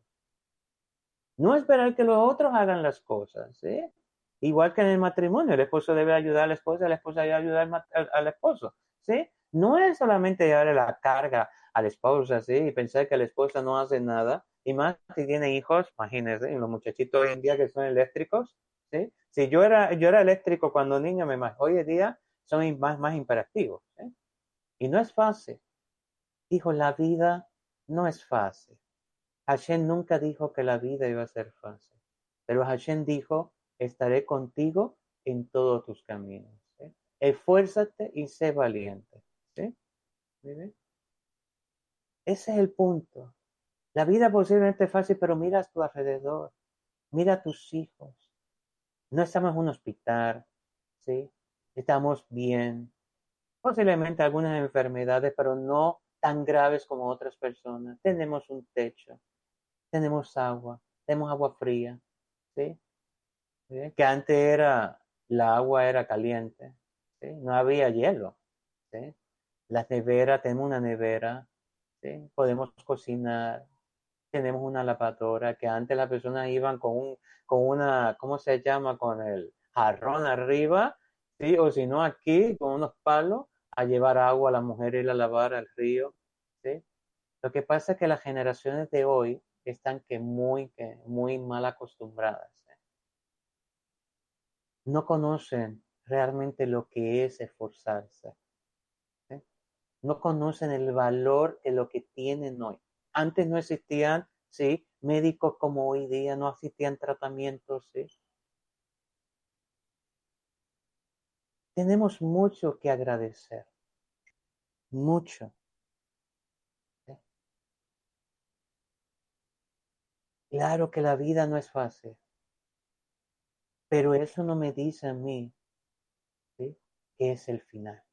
No esperar que los otros hagan las cosas, ¿sí? Igual que en el matrimonio, el esposo debe ayudar a la esposa debe ayudar al esposo, ¿sí? No es solamente darle la carga a la esposa, ¿sí? Y pensar que la esposa no hace nada, y más si tiene hijos, imagínense, los muchachitos hoy en día que son eléctricos, ¿sí? Si yo era eléctrico cuando niño, hoy en día son más imperativos, ¿sí? Y no es fácil. Hijo, la vida no es fácil. Hashem nunca dijo que la vida iba a ser fácil, pero Hashem dijo, estaré contigo en todos tus caminos. ¿Sí? Esfuérzate y sé valiente. ¿Sí? ¿Sí? Ese es el punto. La vida posiblemente es fácil, pero mira a tu alrededor, mira a tus hijos. No estamos en un hospital, ¿sí? Estamos bien. Posiblemente algunas enfermedades, pero no tan graves como otras personas. Tenemos un techo. tenemos agua fría, ¿sí? ¿Sí? Que antes la agua era caliente, ¿sí? No había hielo, ¿sí? La nevera, tenemos una nevera, ¿sí? Podemos cocinar, tenemos una lavadora, que antes las personas iban con una, ¿cómo se llama? Con el jarrón arriba, ¿sí? O si no, aquí, con unos palos, a llevar agua a la mujer y la lavar al río, ¿sí? Lo que pasa es que las generaciones de hoy están muy mal acostumbradas, ¿eh? No conocen realmente lo que es esforzarse, ¿eh? No conocen el valor de lo que tienen hoy. Antes no existían, sí, médicos como hoy día, no existían tratamientos, sí. Tenemos mucho que agradecer, mucho, ¿sí? Claro que la vida no es fácil, pero eso no me dice a mí, ¿sí?, que es el final.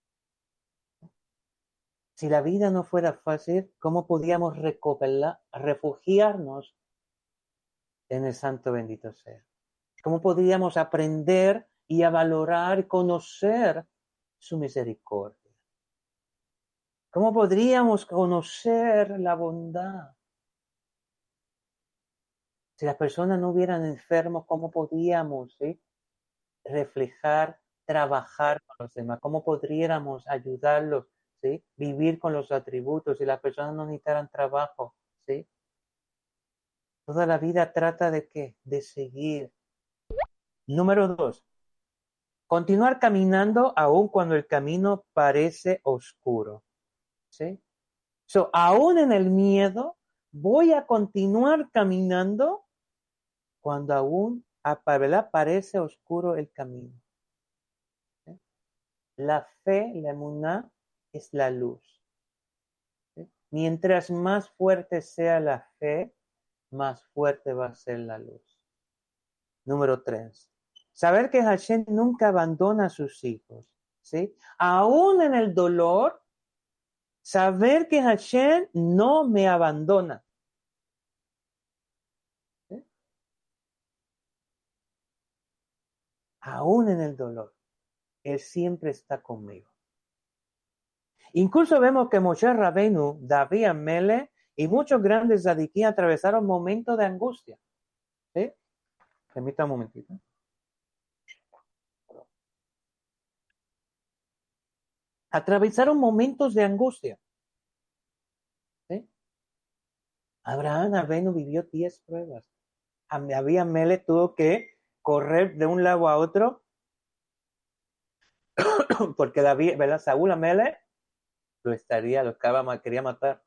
Si la vida no fuera fácil, ¿cómo podíamos refugiarnos en el santo bendito sea? ¿Cómo podríamos aprender y a valorar y conocer su misericordia? ¿Cómo podríamos conocer la bondad? Si las personas no hubieran enfermos, ¿cómo podíamos, ¿sí?, reflejar, trabajar con los demás? ¿Cómo podríamos ayudarlos, ¿sí?, vivir con los atributos si las personas no necesitaran trabajo, ¿sí? Toda la vida trata de ¿qué? De seguir. Número 2, continuar caminando aun cuando el camino parece oscuro, ¿sí? So, aún en el miedo, voy a continuar caminando cuando aún, ¿verdad?, parece oscuro el camino, ¿sí? La fe, la emuná, es la luz, ¿sí? Mientras más fuerte sea la fe, más fuerte va a ser la luz. Número 3, saber que Hashem nunca abandona a sus hijos, ¿sí? Aún en el dolor, saber que Hashem no me abandona, ¿sí? Aún en el dolor, Él siempre está conmigo. Incluso vemos que Moshe Rabbeinu, David Amelech y muchos grandes tzadikim atravesaron momentos de angustia, ¿sí? Permítame un momentito. Atravesaron momentos de angustia, ¿sí? Abraham Avinu vivió 10 pruebas. David Amelech tuvo que correr de un lado a otro porque David, ¿verdad? Saúl Amelech quería matar,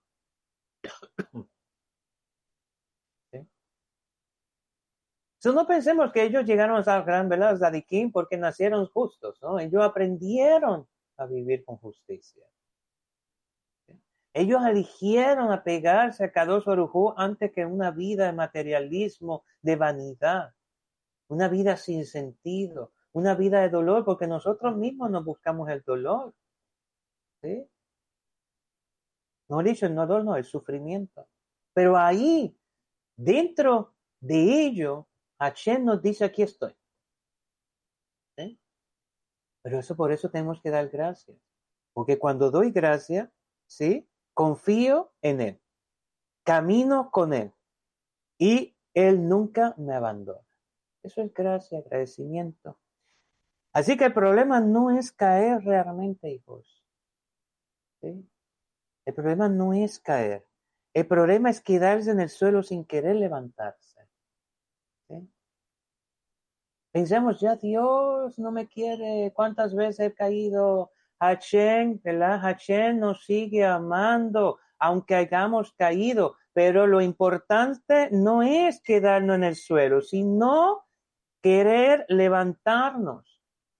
¿sí? So, no pensemos que ellos llegaron a ser gran, ¿verdad?, tzadikim porque nacieron justos, ¿no? Ellos aprendieron a vivir con justicia, ¿sí? Ellos eligieron apegarse a Kadosh Baruj Hu antes que una vida de materialismo, de vanidad, una vida sin sentido, una vida de dolor, porque nosotros mismos nos buscamos el dolor, ¿sí? No he dicho el dolor, no, el sufrimiento. Pero ahí, dentro de ello, Hashem nos dice, aquí estoy, ¿sí? Pero por eso tenemos que dar gracias. Porque cuando doy gracias, ¿sí?, confío en Él, camino con Él y Él nunca me abandona. Eso es gracia, agradecimiento. Así que el problema no es caer realmente, hijos, ¿sí? El problema no es caer. El problema es quedarse en el suelo sin querer levantarse, ¿sí? Pensamos, ya Dios no me quiere, cuántas veces he caído, Hashem, ¿verdad? Hashem nos sigue amando, aunque hayamos caído, pero lo importante no es quedarnos en el suelo, sino querer levantarnos,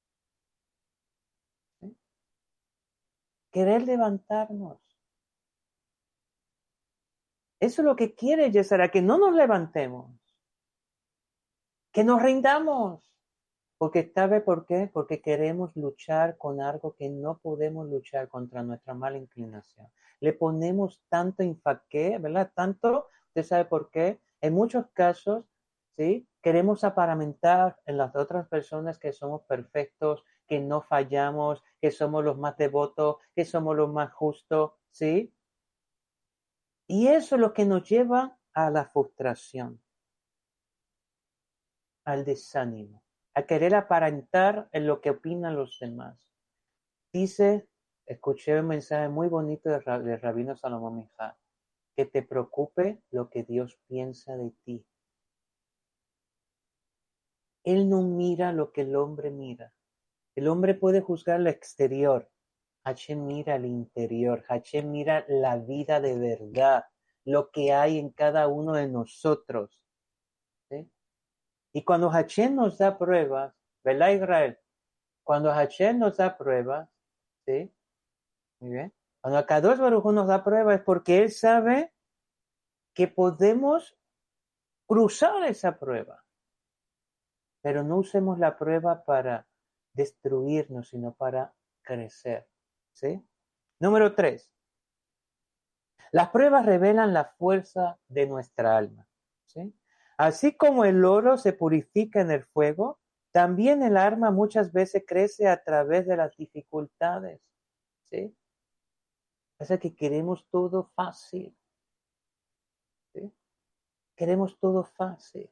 ¿sí? Querer levantarnos. Eso es lo que quiere Yesara, que no nos levantemos, que nos rindamos. Porque ¿sabe por qué? Porque queremos luchar con algo que no podemos luchar contra nuestra mala inclinación. Le ponemos tanto enfoque, ¿verdad? Tanto ¿Usted sabe por qué? En muchos casos, ¿sí? Queremos aparentar en las otras personas que somos perfectos, que no fallamos, que somos los más devotos, que somos los más justos, ¿sí? Y eso es lo que nos lleva a la frustración, al desánimo, a querer aparentar en lo que opinan los demás. Dice, escuché un mensaje muy bonito de Rabino Salomón Mijá, que te preocupe lo que Dios piensa de ti. Él no mira lo que el hombre mira. El hombre puede juzgar lo exterior. Hashem mira el interior. Hashem mira la vida de verdad, lo que hay en cada uno de nosotros. ¿Sí? Y cuando Hashem nos da pruebas, ¿verdad, Israel? Cuando Hashem nos da pruebas, ¿sí? Muy bien. Cuando Akadosh Baruj Hu nos da pruebas es porque Él sabe que podemos cruzar esa prueba. Pero no usemos la prueba para destruirnos, sino para crecer. ¿Sí? Número 3. Las pruebas revelan la fuerza de nuestra alma. ¿Sí? Así como el oro se purifica en el fuego, también el alma muchas veces crece a través de las dificultades. ¿Sí? Pasa que queremos todo fácil. ¿Sí? Queremos todo fácil.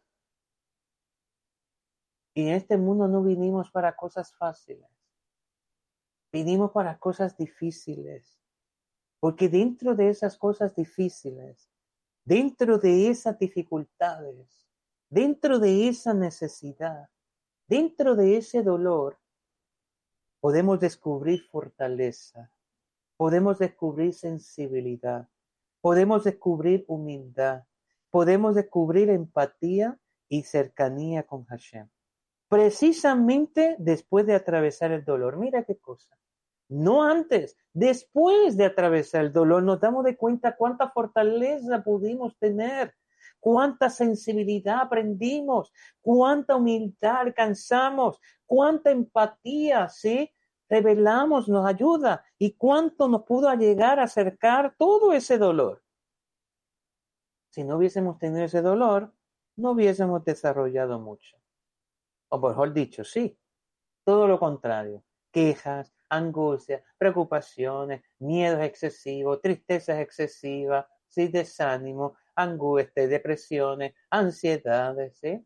Y en este mundo no vinimos para cosas fáciles. Vinimos para cosas difíciles. Porque dentro de esas cosas difíciles, dentro de esas dificultades, dentro de esa necesidad, dentro de ese dolor, podemos descubrir fortaleza, podemos descubrir sensibilidad, podemos descubrir humildad, podemos descubrir empatía y cercanía con Hashem. Precisamente después de atravesar el dolor. Mira qué cosa. No antes, después de atravesar el dolor, nos damos de cuenta cuánta fortaleza pudimos tener, cuánta sensibilidad aprendimos, cuánta humildad alcanzamos, cuánta empatía, ¿sí? Revelamos, nos ayuda y cuánto nos pudo llegar a acercar todo ese dolor. Si no hubiésemos tenido ese dolor, no hubiésemos desarrollado mucho. O mejor dicho, sí, todo lo contrario. Quejas, angustia, preocupaciones, miedos excesivos, tristezas excesivas, ¿sí? Desánimo, angustia, depresiones, ansiedades, ¿sí?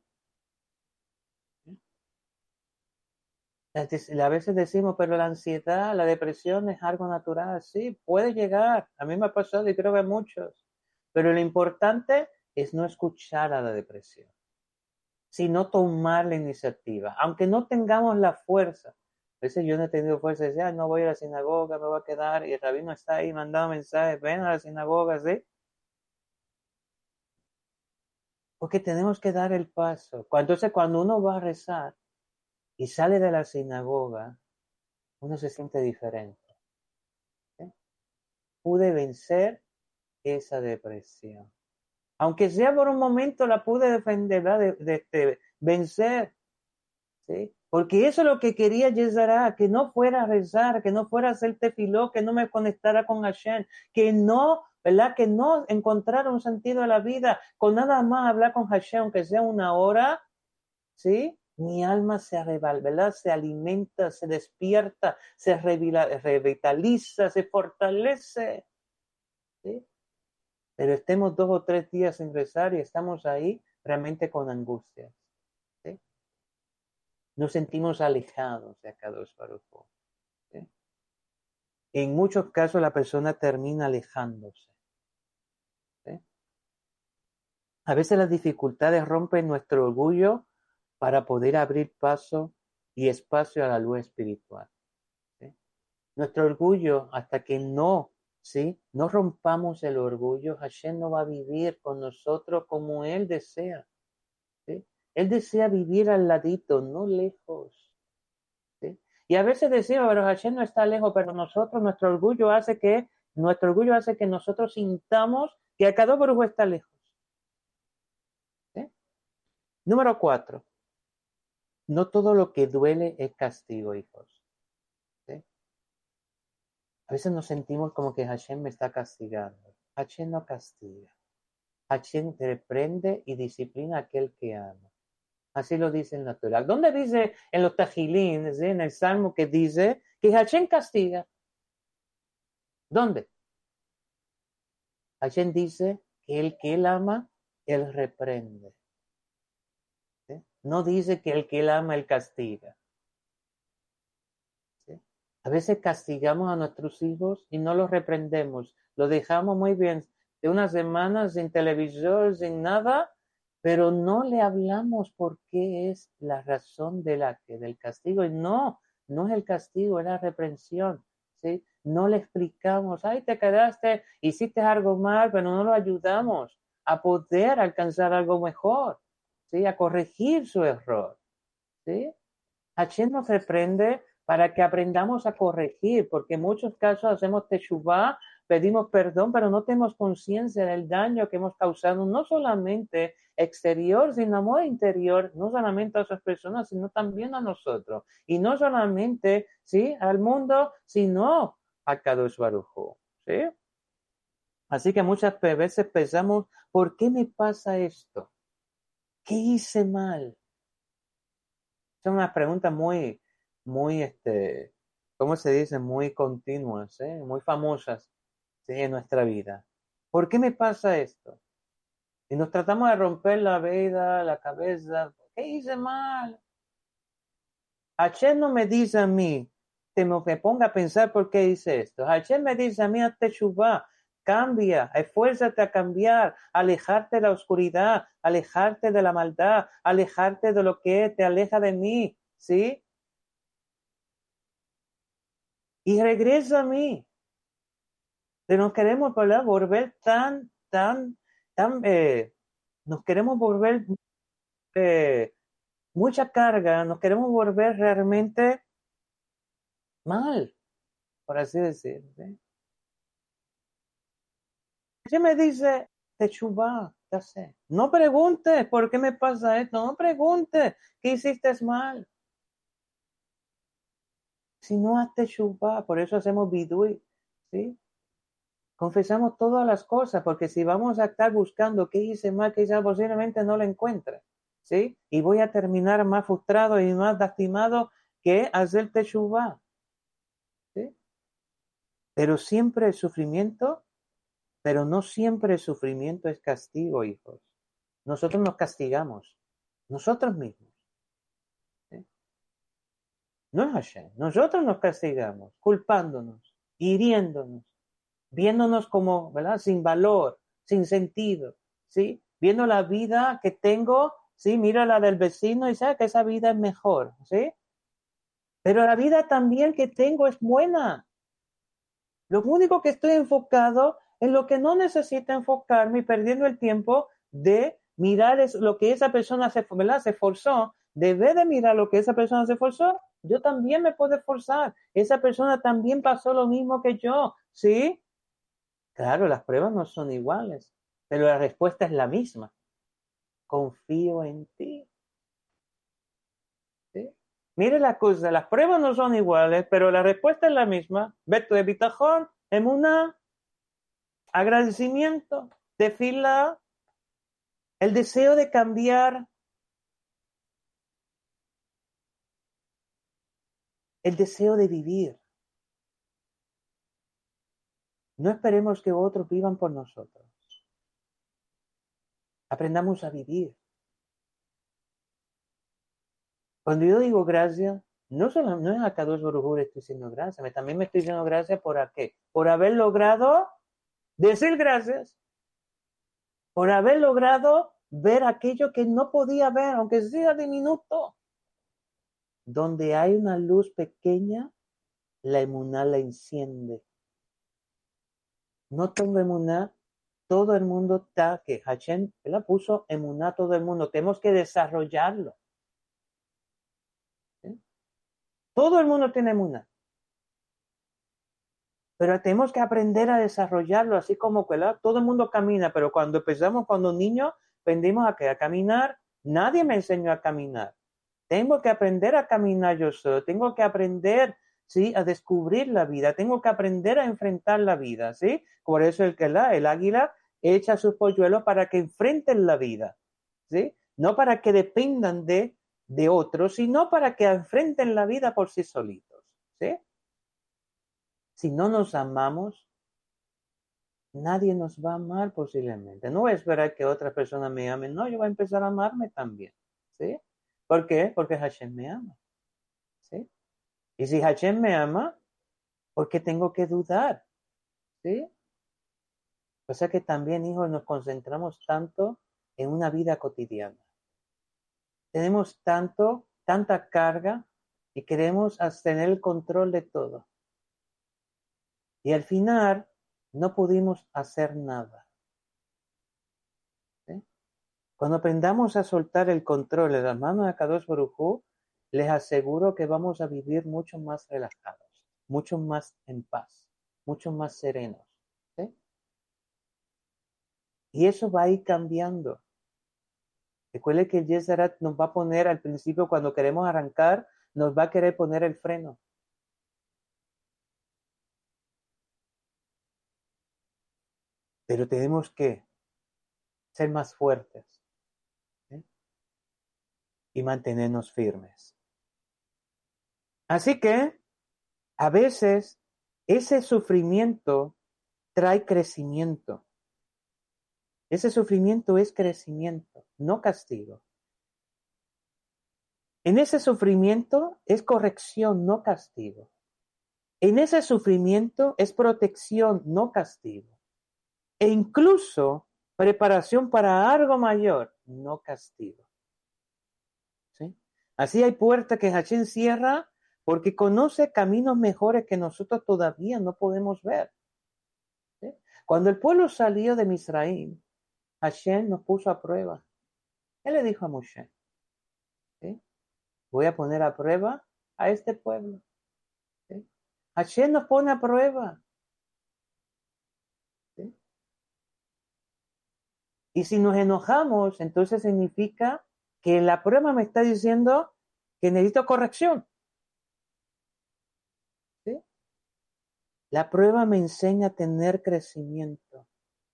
A veces decimos, pero la ansiedad, la depresión es algo natural. Sí, puede llegar. A mí me ha pasado y creo que a muchos. Pero lo importante es no escuchar a la depresión, sino tomar la iniciativa. Aunque no tengamos la fuerza. A veces yo no he tenido fuerza de decir, no voy a la sinagoga, me voy a quedar. Y el rabino está ahí mandando mensajes, ven a la sinagoga, ¿sí? Porque tenemos que dar el paso. Entonces, cuando uno va a rezar y sale de la sinagoga, uno se siente diferente. ¿Sí? Pude vencer esa depresión. Aunque sea por un momento, la pude defender, de vencer. ¿Sí? Porque eso es lo que quería Yezará, que no fuera a rezar, que no fuera a hacer tefiló, que no me conectara con Hashem, que no, ¿verdad? Que no encontrara un sentido a la vida, con nada más hablar con Hashem, aunque sea una hora, ¿sí? Mi alma se ¿verdad? Se alimenta, se despierta, se revitaliza, se fortalece, ¿sí? Pero estemos 2 o 3 días sin rezar y estamos ahí realmente con angustia. ¿Sí? Nos sentimos alejados de Akadosh Baruj Hu. ¿Sí? En muchos casos la persona termina alejándose. ¿Sí? A veces las dificultades rompen nuestro orgullo para poder abrir paso y espacio a la luz espiritual. ¿Sí? Nuestro orgullo, hasta que no, ¿sí? No rompamos el orgullo, Hashem no va a vivir con nosotros como Él desea. ¿Sí? Él desea vivir al ladito, no lejos. ¿Sí? Y a veces decimos, pero Hashem no está lejos, pero nuestro orgullo hace que nosotros sintamos que Akadosh Baruj Hu está lejos. ¿Sí? Número 4. No todo lo que duele es castigo, hijos. ¿Sí? A veces nos sentimos como que Hashem me está castigando. Hashem no castiga. Hashem reprende y disciplina a aquel que ama. Así lo dice el natural. ¿Dónde dice en los Tajilín, en el Salmo que dice que Hashem castiga? ¿Dónde? Hashem dice que el que él ama, él reprende. ¿Sí? No dice que el que él ama, él castiga. ¿Sí? A veces castigamos a nuestros hijos y no los reprendemos. Lo dejamos muy bien de una semana sin televisor, sin nada, pero no le hablamos por qué es la razón del castigo. Y no es el castigo, es la reprensión. ¿Sí? No le explicamos, ay, te quedaste, hiciste algo mal, pero no lo ayudamos a poder alcanzar algo mejor, ¿sí? A corregir su error. ¿Sí? Hashem nos reprende para que aprendamos a corregir, porque en muchos casos hacemos teshuvá, pedimos perdón, pero no tenemos conciencia del daño que hemos causado, no solamente exterior, sino amor interior, no solamente a otras personas, sino también a nosotros. Y no solamente, ¿sí?, al mundo, sino a Kadosh Baruj Hu, ¿sí? Así que muchas veces pensamos, ¿por qué me pasa esto? ¿Qué hice mal? Son unas preguntas muy, ¿cómo se dice? Muy continuas, muy famosas, ¿sí?, en nuestra vida. ¿Por qué me pasa esto? Y nos tratamos de romper la vida, la cabeza. ¿Qué hice mal? Hashem no me dice a mí, me ponga a pensar por qué hice esto. Hashem me dice a mí, hazte teshuvá, cambia, esfuérzate a cambiar, alejarte de la oscuridad, alejarte de la maldad, alejarte de lo que te aleja de mí, ¿sí? Y regresa a mí. Pero nos queremos, ¿verdad?, volver nos queremos volver mucha carga, nos queremos volver realmente mal, por así decir. ¿Sí? Ella me dice, Techubá, ya sé. No preguntes por qué me pasa esto, no preguntes qué hiciste mal. Si no haz Techubá, por eso hacemos bidui, ¿sí? Confesamos todas las cosas, porque si vamos a estar buscando qué hice mal, quizás posiblemente no lo encuentre, ¿sí? Y voy a terminar más frustrado y más lastimado que hacer Techubá, ¿sí? Pero siempre el sufrimiento, pero no siempre el sufrimiento es castigo, hijos. Nosotros nos castigamos, nosotros mismos, ¿sí? No es Hashem, nosotros nos castigamos, culpándonos, hiriéndonos, viéndonos como, ¿verdad?, sin valor, sin sentido, ¿sí? Viendo la vida que tengo, ¿sí? Mira la del vecino y sabe que esa vida es mejor, ¿sí? Pero la vida también que tengo es buena. Lo único que estoy enfocado en lo que no necesita enfocarme y perdiendo el tiempo de mirar lo que esa persona se esforzó. Debe de mirar lo que esa persona se esforzó. Yo también me puedo esforzar. Esa persona también pasó lo mismo que yo, ¿sí? Claro, las pruebas no son iguales, pero la respuesta es la misma. Confío en ti. ¿Sí? Mire la cosa, las pruebas no son iguales, pero la respuesta es la misma. Beto de bitajón, emuná, agradecimiento, tefilá, el deseo de cambiar, el deseo de vivir. No esperemos que otros vivan por nosotros. Aprendamos a vivir. Cuando yo digo gracias, no es a Kadosh Baruj Hu estoy diciendo gracias, también me estoy diciendo gracias por qué, por haber logrado decir gracias, por haber logrado ver aquello que no podía ver, aunque sea diminuto. Donde hay una luz pequeña, la emuná la enciende. No tengo emuná, todo el mundo está, que Hashem la puso emuná todo el mundo, tenemos que desarrollarlo. ¿Sí? Todo el mundo tiene emuná. Pero tenemos que aprender a desarrollarlo, así como todo el mundo camina, pero cuando empezamos, cuando niños, aprendimos a caminar, nadie me enseñó a caminar. Tengo que aprender a caminar yo solo, tengo que aprender, ¿sí?, a descubrir la vida, tengo que aprender a enfrentar la vida, ¿sí? Por eso el águila echa a sus polluelos para que enfrenten la vida, ¿sí? No para que dependan de otros, sino para que enfrenten la vida por sí solitos, ¿sí? Si no nos amamos, nadie nos va a amar posiblemente. No voy a esperar que otras personas me amen, no, yo voy a empezar a amarme también, ¿sí? ¿Por qué? Porque Hashem me ama, ¿sí? Y si Hashem me ama, ¿por qué tengo que dudar? ¿Sí? O sea que también, hijos, nos concentramos tanto en una vida cotidiana. Tenemos tanta carga y queremos tener el control de todo. Y al final no pudimos hacer nada. ¿Sí? Cuando aprendamos a soltar el control de las manos de Kadosh Baruj Hu, les aseguro que vamos a vivir mucho más relajados, mucho más en paz, mucho más serenos. ¿Sí? Y eso va a ir cambiando. Recuerde que el Yezarat nos va a poner al principio, cuando queremos arrancar, nos va a querer poner el freno. Pero tenemos que ser más fuertes, ¿sí? Y mantenernos firmes. Así que a veces ese sufrimiento trae crecimiento. Ese sufrimiento es crecimiento, no castigo. En ese sufrimiento es corrección, no castigo. En ese sufrimiento es protección, no castigo. E incluso preparación para algo mayor, no castigo. ¿Sí? Así hay puertas que Hashem cierra porque conoce caminos mejores que nosotros todavía no podemos ver. ¿Sí? Cuando el pueblo salió de Misraim, Hashem nos puso a prueba. Él le dijo a Moshe, ¿sí? Voy a poner a prueba a este pueblo. ¿Sí? Hashem nos pone a prueba. ¿Sí? Y si nos enojamos, entonces significa que la prueba me está diciendo que necesito corrección. ¿Sí? La prueba me enseña a tener crecimiento.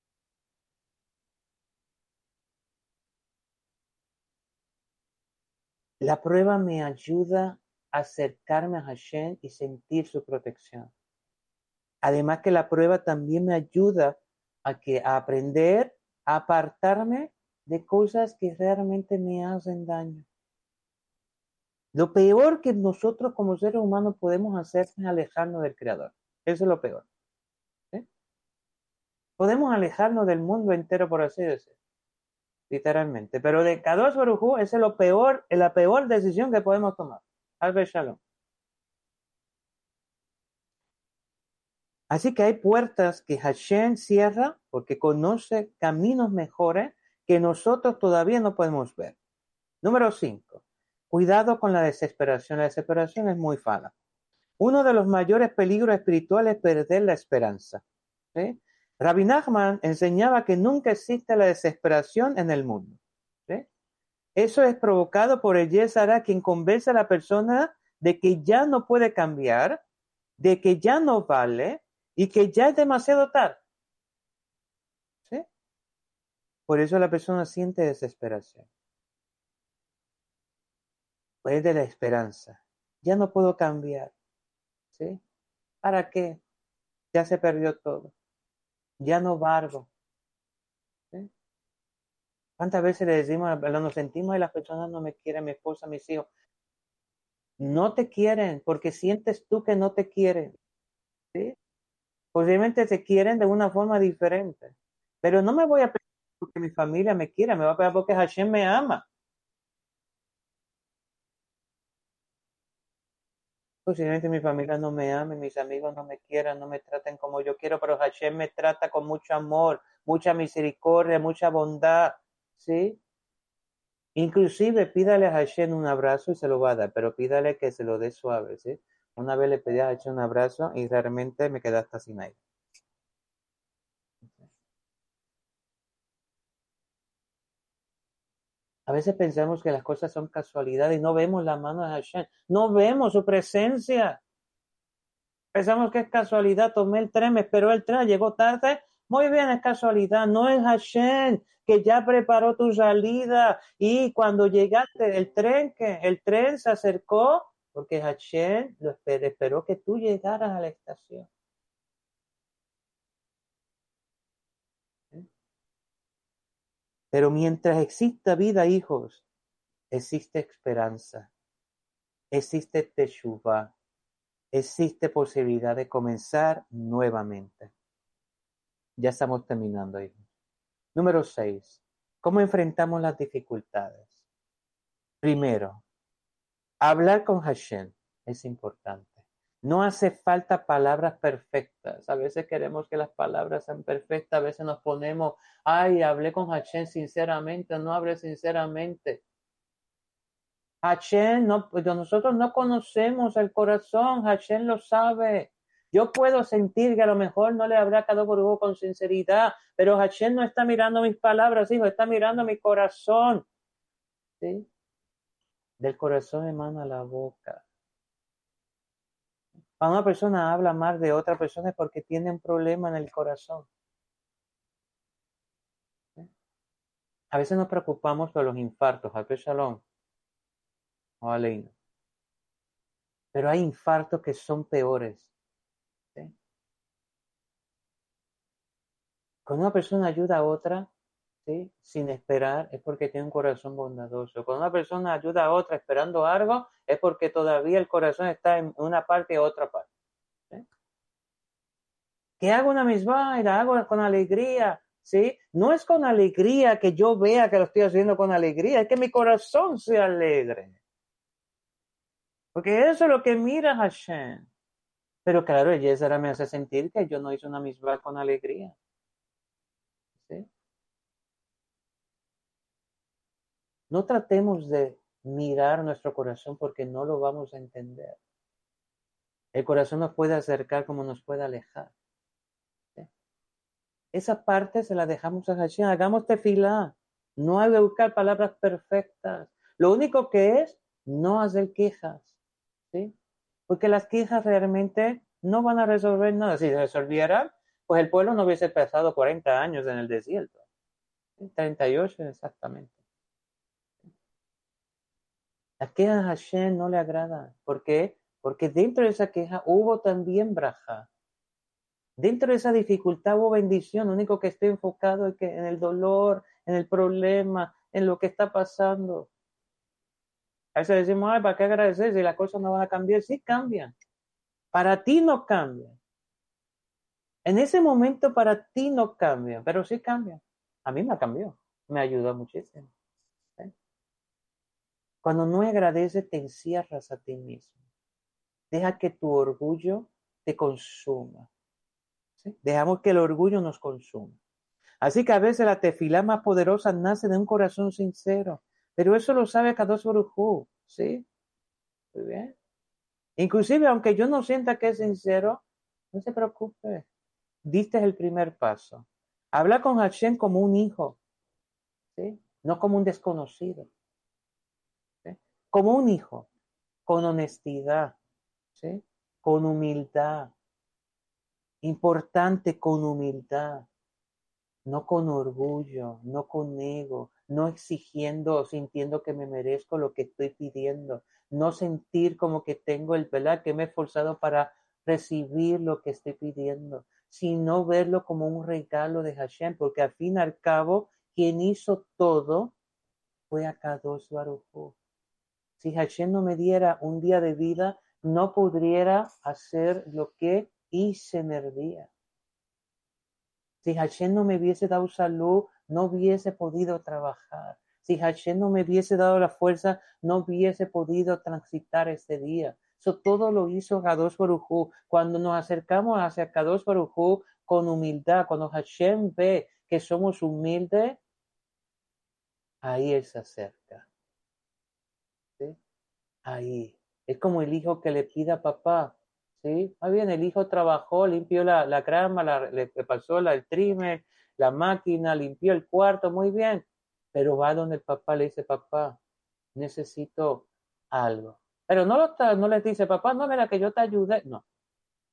La prueba me ayuda a acercarme a Hashem y sentir su protección. Además que la prueba también me ayuda a aprender a apartarme de cosas que realmente me hacen daño. Lo peor que nosotros como seres humanos podemos hacer es alejarnos del Creador. Eso es lo peor. ¿Sí? Podemos alejarnos del mundo entero, por así decirlo, literalmente. Pero de Kadosh Baruj Hu, esa es la peor decisión que podemos tomar. Al Shalom. Así que hay puertas que Hashem cierra porque conoce caminos mejores que nosotros todavía no podemos ver. Número 5. Cuidado con la desesperación. La desesperación es muy mala. Uno de los mayores peligros espirituales es perder la esperanza. ¿Sí? Rabbi Nachman enseñaba que nunca existe la desesperación en el mundo. ¿Sí? Eso es provocado por el Yezara, quien convence a la persona de que ya no puede cambiar, de que ya no vale y que ya es demasiado tarde. ¿Sí? Por eso la persona siente desesperación. Pues de la esperanza. Ya no puedo cambiar. ¿Sí? ¿Para qué? Ya se perdió todo. Ya no valgo. ¿Sí? ¿Cuántas veces le decimos, nos sentimos y las personas no me quieren, mi esposa, mis hijos? No te quieren porque sientes tú que no te quieren. ¿Sí? Posiblemente te quieren de una forma diferente. Pero no me voy a pelear porque mi familia me quiera, me voy a pelear porque Hashem me ama. Posiblemente mi familia no me ame, mis amigos no me quieran, no me traten como yo quiero, pero Hashem me trata con mucho amor, mucha misericordia, mucha bondad, ¿sí? Inclusive pídale a Hashem un abrazo y se lo va a dar, pero pídale que se lo dé suave, ¿sí? Una vez le pedí a Hashem un abrazo y realmente me quedé hasta sin aire. A veces pensamos que las cosas son casualidad y no vemos la mano de Hashem, no vemos su presencia. Pensamos que es casualidad, tomé el tren, me esperó el tren, llegó tarde,
Muy bien, es casualidad, no es Hashem que ya preparó tu salida y cuando llegaste el tren se acercó porque Hashem esperó que tú llegaras a la estación. Pero mientras exista vida, hijos, existe esperanza, existe teshuvá, existe posibilidad de comenzar nuevamente. Ya estamos terminando, hijos. Número 6. ¿Cómo enfrentamos las dificultades? Primero, hablar con Hashem es importante. No hace falta palabras perfectas. A veces queremos que las palabras sean perfectas. A veces nos ponemos, ay, hablé con Hashem sinceramente. No hablé sinceramente. Hashem, nosotros no conocemos el corazón. Hashem lo sabe. Yo puedo sentir que a lo mejor no le habrá a cada uno con sinceridad, pero Hashem no está mirando mis palabras, hijo, está mirando mi corazón. ¿Sí? Del corazón emana la boca. Cuando una persona habla mal de otra persona es porque tiene un problema en el corazón. ¿Sí? A veces nos preocupamos por los infartos, al Shalom o Aleina. Pero hay infartos que son peores. ¿Sí? Cuando una persona ayuda a otra, ¿sí? Sin esperar, es porque tiene un corazón bondadoso. Cuando una persona ayuda a otra esperando algo, es porque todavía el corazón está en una parte y otra parte. ¿Sí? Que hago una misma y la hago con alegría, ¿sí? No es con alegría que yo vea que lo estoy haciendo con alegría, es que mi corazón se alegre. Porque eso es lo que mira Hashem. Pero claro, el Yezara me hace sentir que yo no hice una misma con alegría. ¿Sí? No tratemos de mirar nuestro corazón porque no lo vamos a entender. El corazón nos puede acercar como nos puede alejar. ¿Sí? Esa parte se la dejamos a Hashem. Hagamos tefilá. No hay que buscar palabras perfectas. Lo único que es no hacer quejas. ¿Sí? Porque las quejas realmente no van a resolver nada. Si resolvieran, pues el pueblo no hubiese pasado 40 años en el desierto. 38 exactamente. La queja a Hashem no le agrada. ¿Por qué? Porque dentro de esa queja hubo también braja. Dentro de esa dificultad hubo bendición. Lo único que estoy enfocado es que en el dolor, en el problema, en lo que está pasando. A veces decimos, ay, ¿para qué agradecer si las cosas no van a cambiar? Sí cambian. Para ti no cambian. En ese momento para ti no cambian, pero sí cambian. A mí me cambió. Me ayudó muchísimo. ¿Sí? Cuando no agradeces, te encierras a ti mismo. Deja que tu orgullo te consuma. ¿Sí? Dejamos que el orgullo nos consuma. Así que a veces la tefilá más poderosa nace de un corazón sincero. Pero eso lo sabe Kadosh Baruj Hu, ¿sí? Muy bien. Inclusive, aunque yo no sienta que es sincero, no se preocupe. Diste el primer paso. Habla con Hashem como un hijo, ¿sí? No como un desconocido. ¿Sí? Como un hijo, con honestidad, ¿sí? Con humildad. Importante, con humildad. No con orgullo, no con ego, no exigiendo o sintiendo que me merezco lo que estoy pidiendo, no sentir como que tengo el ¿verdad? Que me he esforzado para recibir lo que estoy pidiendo, sino verlo como un regalo de Hashem, porque al fin y al cabo, quien hizo todo fue Akadosh Baruj Hu. Si Hashem no me diera un día de vida, no pudiera hacer lo que hice en el día. Si Hashem no me hubiese dado salud, no hubiese podido trabajar. Si Hashem no me hubiese dado la fuerza, no hubiese podido transitar este día. Eso todo lo hizo Kadosh Baruj Hu. Cuando nos acercamos hacia Kadosh Baruj Hu con humildad, cuando Hashem ve que somos humildes, ahí Él se acerca. ¿Sí? Ahí. Es como el hijo que le pide a papá. ¿Sí? Más bien, el hijo trabajó, limpió la grama, le pasó el trimmer, la máquina, limpió el cuarto, muy bien. Pero va donde el papá le dice, papá, necesito algo. Pero no le dice, papá, no, mira que yo te ayudé. No.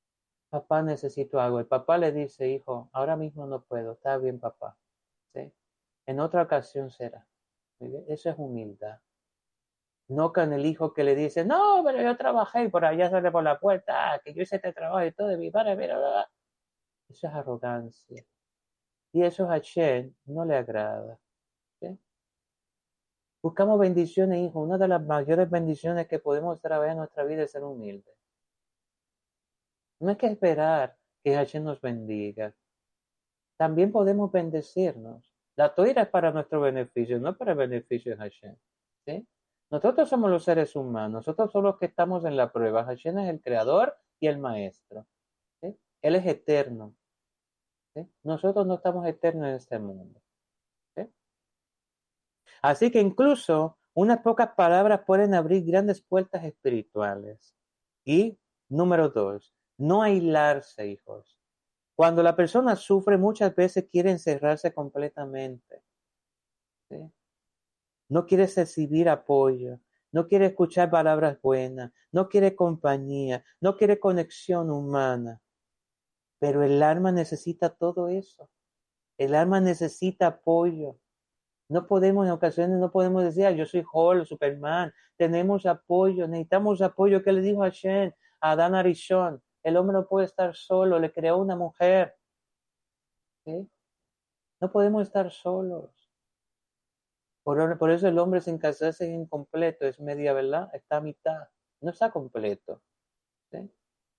papá, necesito algo. El papá le dice, hijo, ahora mismo no puedo, está bien, papá. ¿Sí? En otra ocasión será. Eso es humildad. No con el hijo que le dice, no, pero yo trabajé y por allá sale por la puerta, que yo hice este trabajo y todo de mi padre, mira, bla, bla. Eso es arrogancia. Y eso a Hashem no le agrada. ¿Sí? Buscamos bendiciones, hijo. Una de las mayores bendiciones que podemos traer en nuestra vida es ser humilde. No hay que esperar que Hashem nos bendiga. También podemos bendecirnos. La toira es para nuestro beneficio, no para el beneficio de Hashem. ¿Sí? Nosotros somos los seres humanos, nosotros somos los que estamos en la prueba. Hashem es el creador y el maestro. ¿Sí? Él es eterno. ¿Sí? Nosotros no estamos eternos en este mundo. ¿Sí? Así que incluso unas pocas palabras pueden abrir grandes puertas espirituales. Y número 2, no aislarse, hijos. Cuando la persona sufre, muchas veces quiere encerrarse completamente. ¿Sí? No quiere recibir apoyo, no quiere escuchar palabras buenas, no quiere compañía, no quiere conexión humana. Pero el alma necesita todo eso. El alma necesita apoyo. No podemos, en ocasiones, no podemos decir, yo soy Hulk, Superman. Tenemos apoyo, necesitamos apoyo. ¿Qué le dijo Hashem a Adán Arishon? El hombre no puede estar solo, le creó una mujer. ¿Sí? No podemos estar solos. Por eso el hombre sin casarse es incompleto, es media verdad, está a mitad, no está completo. ¿Sí?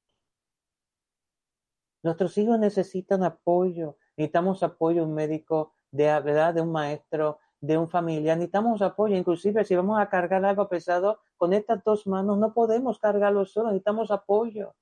Nuestros hijos necesitan apoyo, necesitamos apoyo de un médico, ¿verdad? De un maestro, de un familiar, necesitamos apoyo, inclusive si vamos a cargar algo pesado, con estas 2 manos no podemos cargarlo solo, necesitamos apoyo.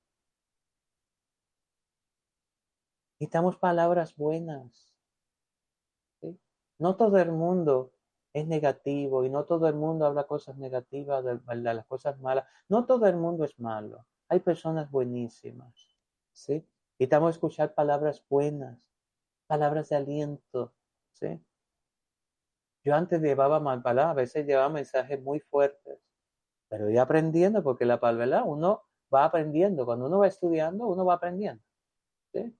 Necesitamos palabras buenas. ¿Sí? No todo el mundo es negativo y no todo el mundo habla cosas negativas de las cosas malas. No todo el mundo es malo. Hay personas buenísimas. ¿Sí? Necesitamos escuchar palabras buenas, palabras de aliento. ¿Sí? Yo antes llevaba mal palabras, a veces llevaba mensajes muy fuertes, pero voy aprendiendo porque la palabra, uno va aprendiendo. Cuando uno va estudiando, uno va aprendiendo. ¿Sí?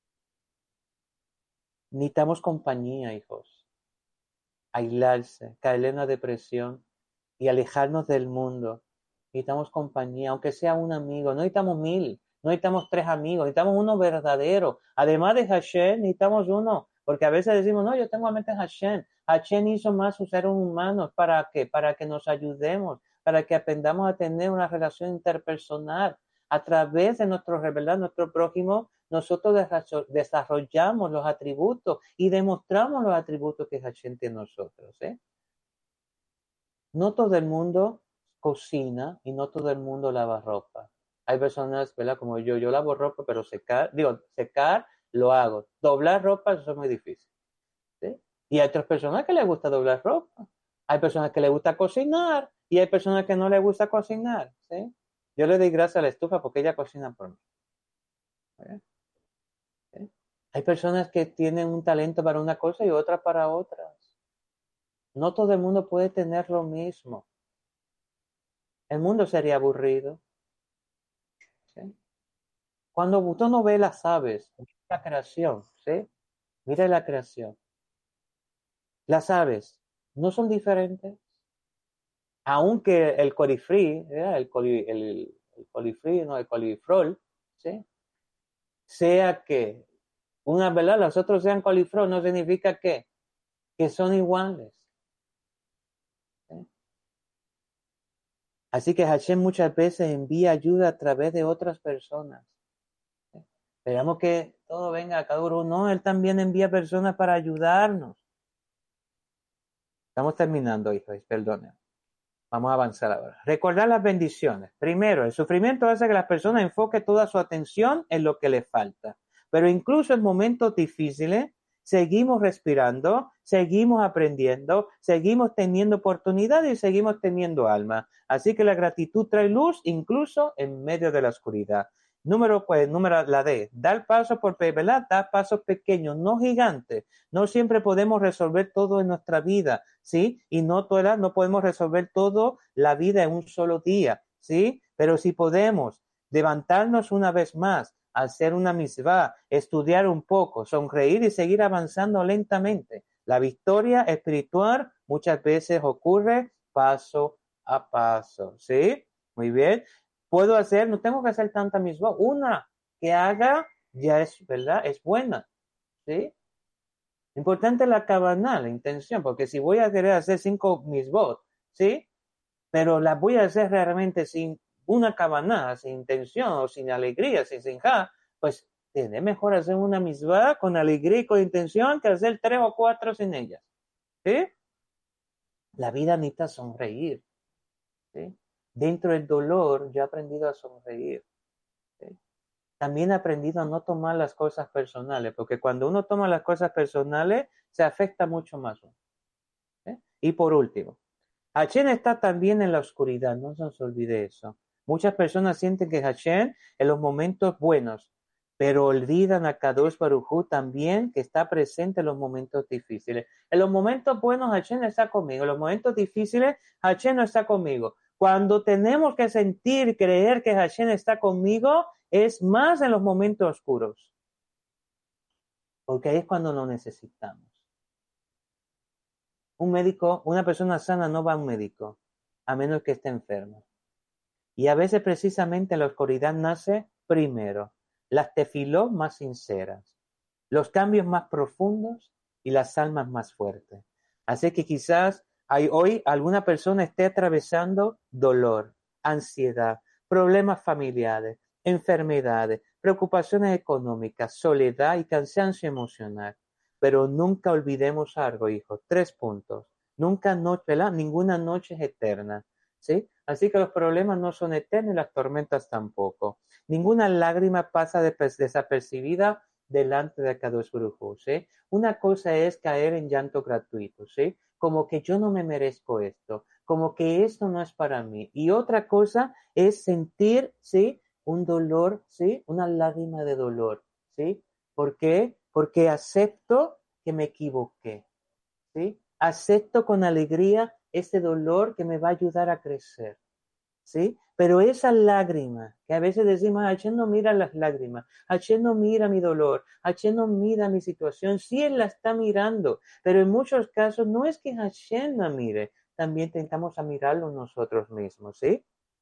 Necesitamos compañía, hijos. Aislarse, caer en una depresión y alejarnos del mundo. Necesitamos compañía, aunque sea un amigo. No necesitamos 1000, no necesitamos 3 amigos, necesitamos uno verdadero. Además de Hashem, necesitamos uno, porque a veces decimos, no, yo tengo a mente Hashem. Hashem hizo más sus seres humanos, ¿para qué? Para que nos ayudemos, para que aprendamos a tener una relación interpersonal. A través de nuestro revelar, nuestro prójimo, nosotros desarrollamos los atributos y demostramos los atributos que Hashem tiene en nosotros. No todo el mundo cocina y no todo el mundo lava ropa. Hay personas, ¿verdad? Como yo lavo ropa, pero secar lo hago. Doblar ropa, eso es muy difícil. ¿Sí? Y hay otras personas que les gusta doblar ropa. Hay personas que les gusta cocinar y hay personas que no les gusta cocinar. ¿Sí? Yo le doy gracias a la estufa porque ella cocina por mí. ¿Sí? Hay personas que tienen un talento para una cosa y otra para otras. No todo el mundo puede tener lo mismo. El mundo sería aburrido. ¿Sí? Cuando usted no ve las aves, la creación, ¿sí? Mire la creación. Las aves no son diferentes. Aunque el colifrí, el colifrí, no, el colifrol, ¿sí? Sea que una, ¿verdad? Los otros sean colifrol, no significa que son iguales. ¿Sí? Así que Hashem muchas veces envía ayuda a través de otras personas. ¿Sí? Esperamos que todo venga a cada uno. No, Él también envía personas para ayudarnos. Estamos terminando, hijos, perdonen. Vamos a avanzar ahora. Recordar las bendiciones. Primero, el sufrimiento hace que las personas enfoquen toda su atención en lo que les falta. Pero incluso en momentos difíciles, seguimos respirando, seguimos aprendiendo, seguimos teniendo oportunidades y seguimos teniendo alma. Así que la gratitud trae luz incluso en medio de la oscuridad. Número la D, dar pasos por ¿verdad? Dar pasos pequeños, no gigantes. No siempre podemos resolver todo en nuestra vida, ¿sí? Y no podemos resolver todo la vida en un solo día, ¿sí? Pero si podemos levantarnos una vez más, hacer una mitzvah, estudiar un poco, sonreír y seguir avanzando lentamente. La victoria espiritual muchas veces ocurre paso a paso, ¿sí? Muy bien. No tengo que hacer tanta mitzvah. Una que haga ya es, ¿verdad? Es buena, ¿sí? Importante la kavaná, la intención, porque si voy a querer hacer 5 mitzvot, ¿sí? Pero las voy a hacer realmente sin una kavaná, sin intención, o sin alegría, sin sinjá, pues tiene mejor hacer una mitzvah con alegría y con intención que hacer 3 o 4 sin ellas, ¿sí? La vida necesita sonreír, ¿sí? Dentro del dolor yo he aprendido a sonreír, ¿sí? También he aprendido a no tomar las cosas personales, porque cuando uno toma las cosas personales, se afecta mucho más. ¿Sí? Y por último, Hashem está también en la oscuridad, no se nos olvide eso. Muchas personas sienten que Hashem en los momentos buenos, pero olvidan a Kadosh Baruj Hu también que está presente en los momentos difíciles. En los momentos buenos Hashem está conmigo, en los momentos difíciles Hashem no está conmigo. Cuando tenemos que sentir, creer que Hashem está conmigo, es más en los momentos oscuros, porque ahí es cuando lo necesitamos. Un médico, una persona sana no va a un médico, a menos que esté enfermo. Y a veces precisamente en la oscuridad nace primero las tefilot más sinceras, los cambios más profundos y las almas más fuertes. Así que quizás hoy alguna persona esté atravesando dolor, ansiedad, problemas familiares, enfermedades, preocupaciones económicas, soledad y cansancio emocional. Pero nunca olvidemos algo, hijos. 3 puntos. Ninguna noche es eterna, ¿sí? Así que los problemas no son eternos y las tormentas tampoco. Ninguna lágrima pasa desapercibida delante de Kadosh Baruj Hu, ¿sí? Una cosa es caer en llanto gratuito, ¿sí? Como que yo no me merezco esto, como que esto no es para mí. Y otra cosa es sentir, ¿sí? Un dolor, ¿sí? Una lágrima de dolor, ¿sí? ¿Por qué? Porque acepto que me equivoqué, ¿sí? Acepto con alegría ese dolor que me va a ayudar a crecer, ¿sí? Pero esa lágrima, que a veces decimos, Hashem no mira las lágrimas, Hashem no mira mi dolor, Hashem no mira mi situación, sí Él la está mirando, pero en muchos casos no es que Hashem la mire, también tentamos a mirarlo nosotros mismos, ¿sí?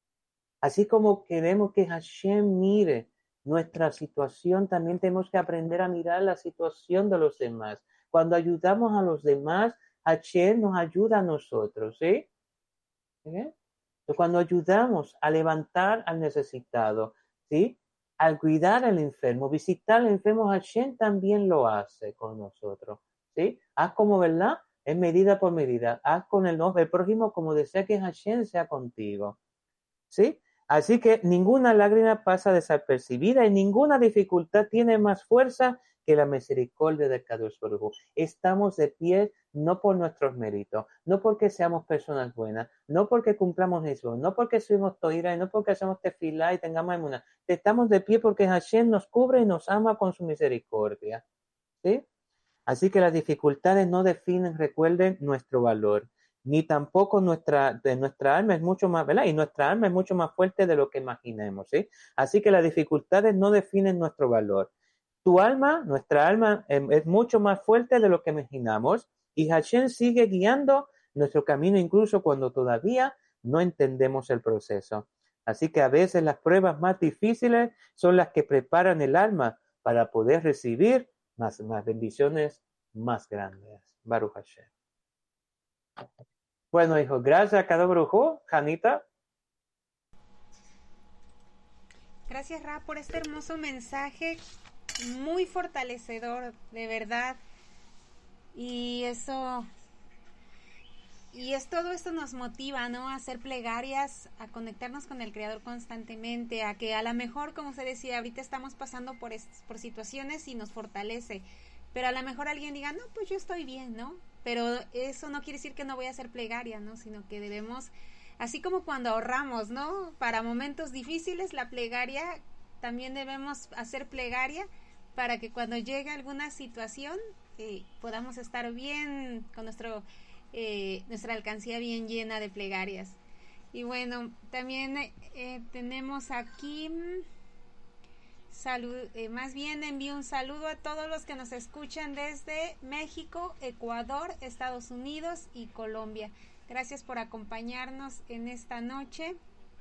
Así como queremos que Hashem mire nuestra situación, también tenemos que aprender a mirar la situación de los demás. Cuando ayudamos a los demás, Hashem nos ayuda a nosotros, ¿sí? ¿Sí? Cuando ayudamos a levantar al necesitado, ¿sí? Al cuidar al enfermo, visitar al enfermo, Hashem también lo hace con nosotros, ¿sí? Haz como, ¿verdad? Es medida por medida. Haz con el prójimo como desea que Hashem sea contigo, ¿sí? Así que ninguna lágrima pasa desapercibida y ninguna dificultad tiene más fuerza que la misericordia de Kadosh Baruj Hu. Estamos de pie no por nuestros méritos, no porque seamos personas buenas, no porque cumplamos eso, no porque subimos toira y no porque hacemos tefilá y tengamos emuná. Estamos de pie porque Hashem nos cubre y nos ama con su misericordia, ¿sí? Así que las dificultades no definen, recuerden, nuestro valor, ni tampoco nuestra alma es mucho más, ¿verdad? Y nuestra alma es mucho más fuerte de lo que imaginemos, ¿sí? Así que las dificultades no definen nuestro valor. Nuestra alma es mucho más fuerte de lo que imaginamos y Hashem sigue guiando nuestro camino incluso cuando todavía no entendemos el proceso. Así que a veces las pruebas más difíciles son las que preparan el alma para poder recibir más bendiciones más grandes. Baruch Hashem. Bueno, hijo, gracias a cada brujo. Janita.
Gracias, Ra, por este hermoso mensaje, muy fortalecedor, de verdad. Y todo esto nos motiva, ¿no? A hacer plegarias, a conectarnos con el Creador constantemente, a que a lo mejor, como se decía, ahorita estamos pasando por situaciones y nos fortalece, pero a lo mejor alguien diga, no, pues yo estoy bien, ¿no? Pero eso no quiere decir que no voy a hacer plegaria, ¿no? Sino que debemos, así como cuando ahorramos, ¿no? Para momentos difíciles, la plegaria, también debemos hacer plegaria para que cuando llegue alguna situación podamos estar bien con nuestra alcancía bien llena de plegarias. Y bueno, también tenemos aquí Más bien envío un saludo a todos los que nos escuchan desde México, Ecuador, Estados Unidos y Colombia. Gracias por acompañarnos en esta noche.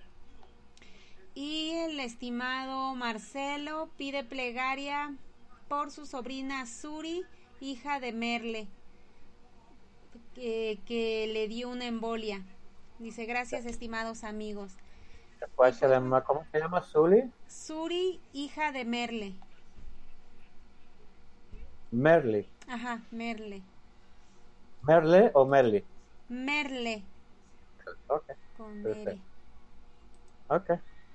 Y el estimado Marcelo pide plegaria por su sobrina Suri, hija de Merle, que le dio una embolia. Dice, gracias, estimados amigos.
¿Cómo se llama?
Suri, hija de Merle.
Merle.
Ajá, Merle.
¿Merle o Merle?
Merle.
Ok.
Con
Perfecto.
R.
Ok.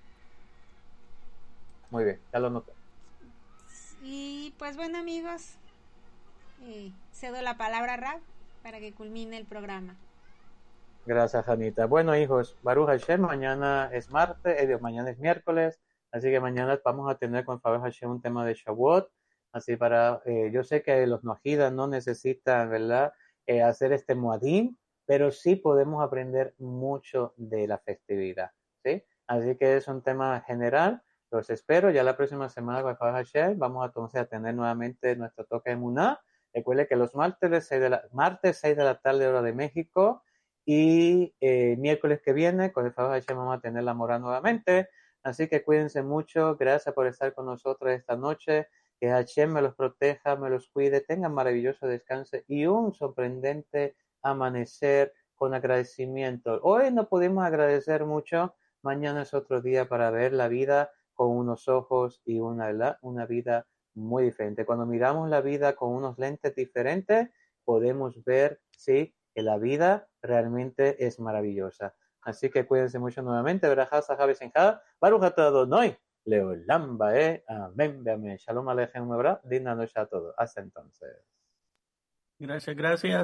Muy bien, ya lo noté.
Y pues bueno, amigos, cedo la palabra a Rab para que culmine el programa.
Gracias, Anita. Bueno, hijos, Baruch Hashem, mañana es martes, mañana es miércoles, así que mañana vamos a tener con Baruch Hashem un tema de Shavuot, así yo sé que los noajidas no necesitan, ¿verdad?, hacer este muadín, pero sí podemos aprender mucho de la festividad, ¿sí? Así que es un tema general, los espero, ya la próxima semana con Baruch Hashem vamos entonces a tener nuevamente nuestro toque de Muná. Recuerde que los martes 6 de la tarde hora de México, y miércoles que viene, con el favor de Hashem, vamos a tener la mora nuevamente. Así que cuídense mucho. Gracias por estar con nosotros esta noche. Que Hashem me los proteja, me los cuide. Tengan maravilloso descanso y un sorprendente amanecer con agradecimiento. Hoy no pudimos agradecer mucho. Mañana es otro día para ver la vida con unos ojos y una vida muy diferente. Cuando miramos la vida con unos lentes diferentes, podemos ver, sí, que la vida realmente es maravillosa. Así que cuídense mucho nuevamente. Berajá, Sahabe, Senjá, Baruch Atah Adonai, Leolam Bae, amén, amén. Shalom Aleichem, linda noche a todos. Hasta entonces.
Gracias.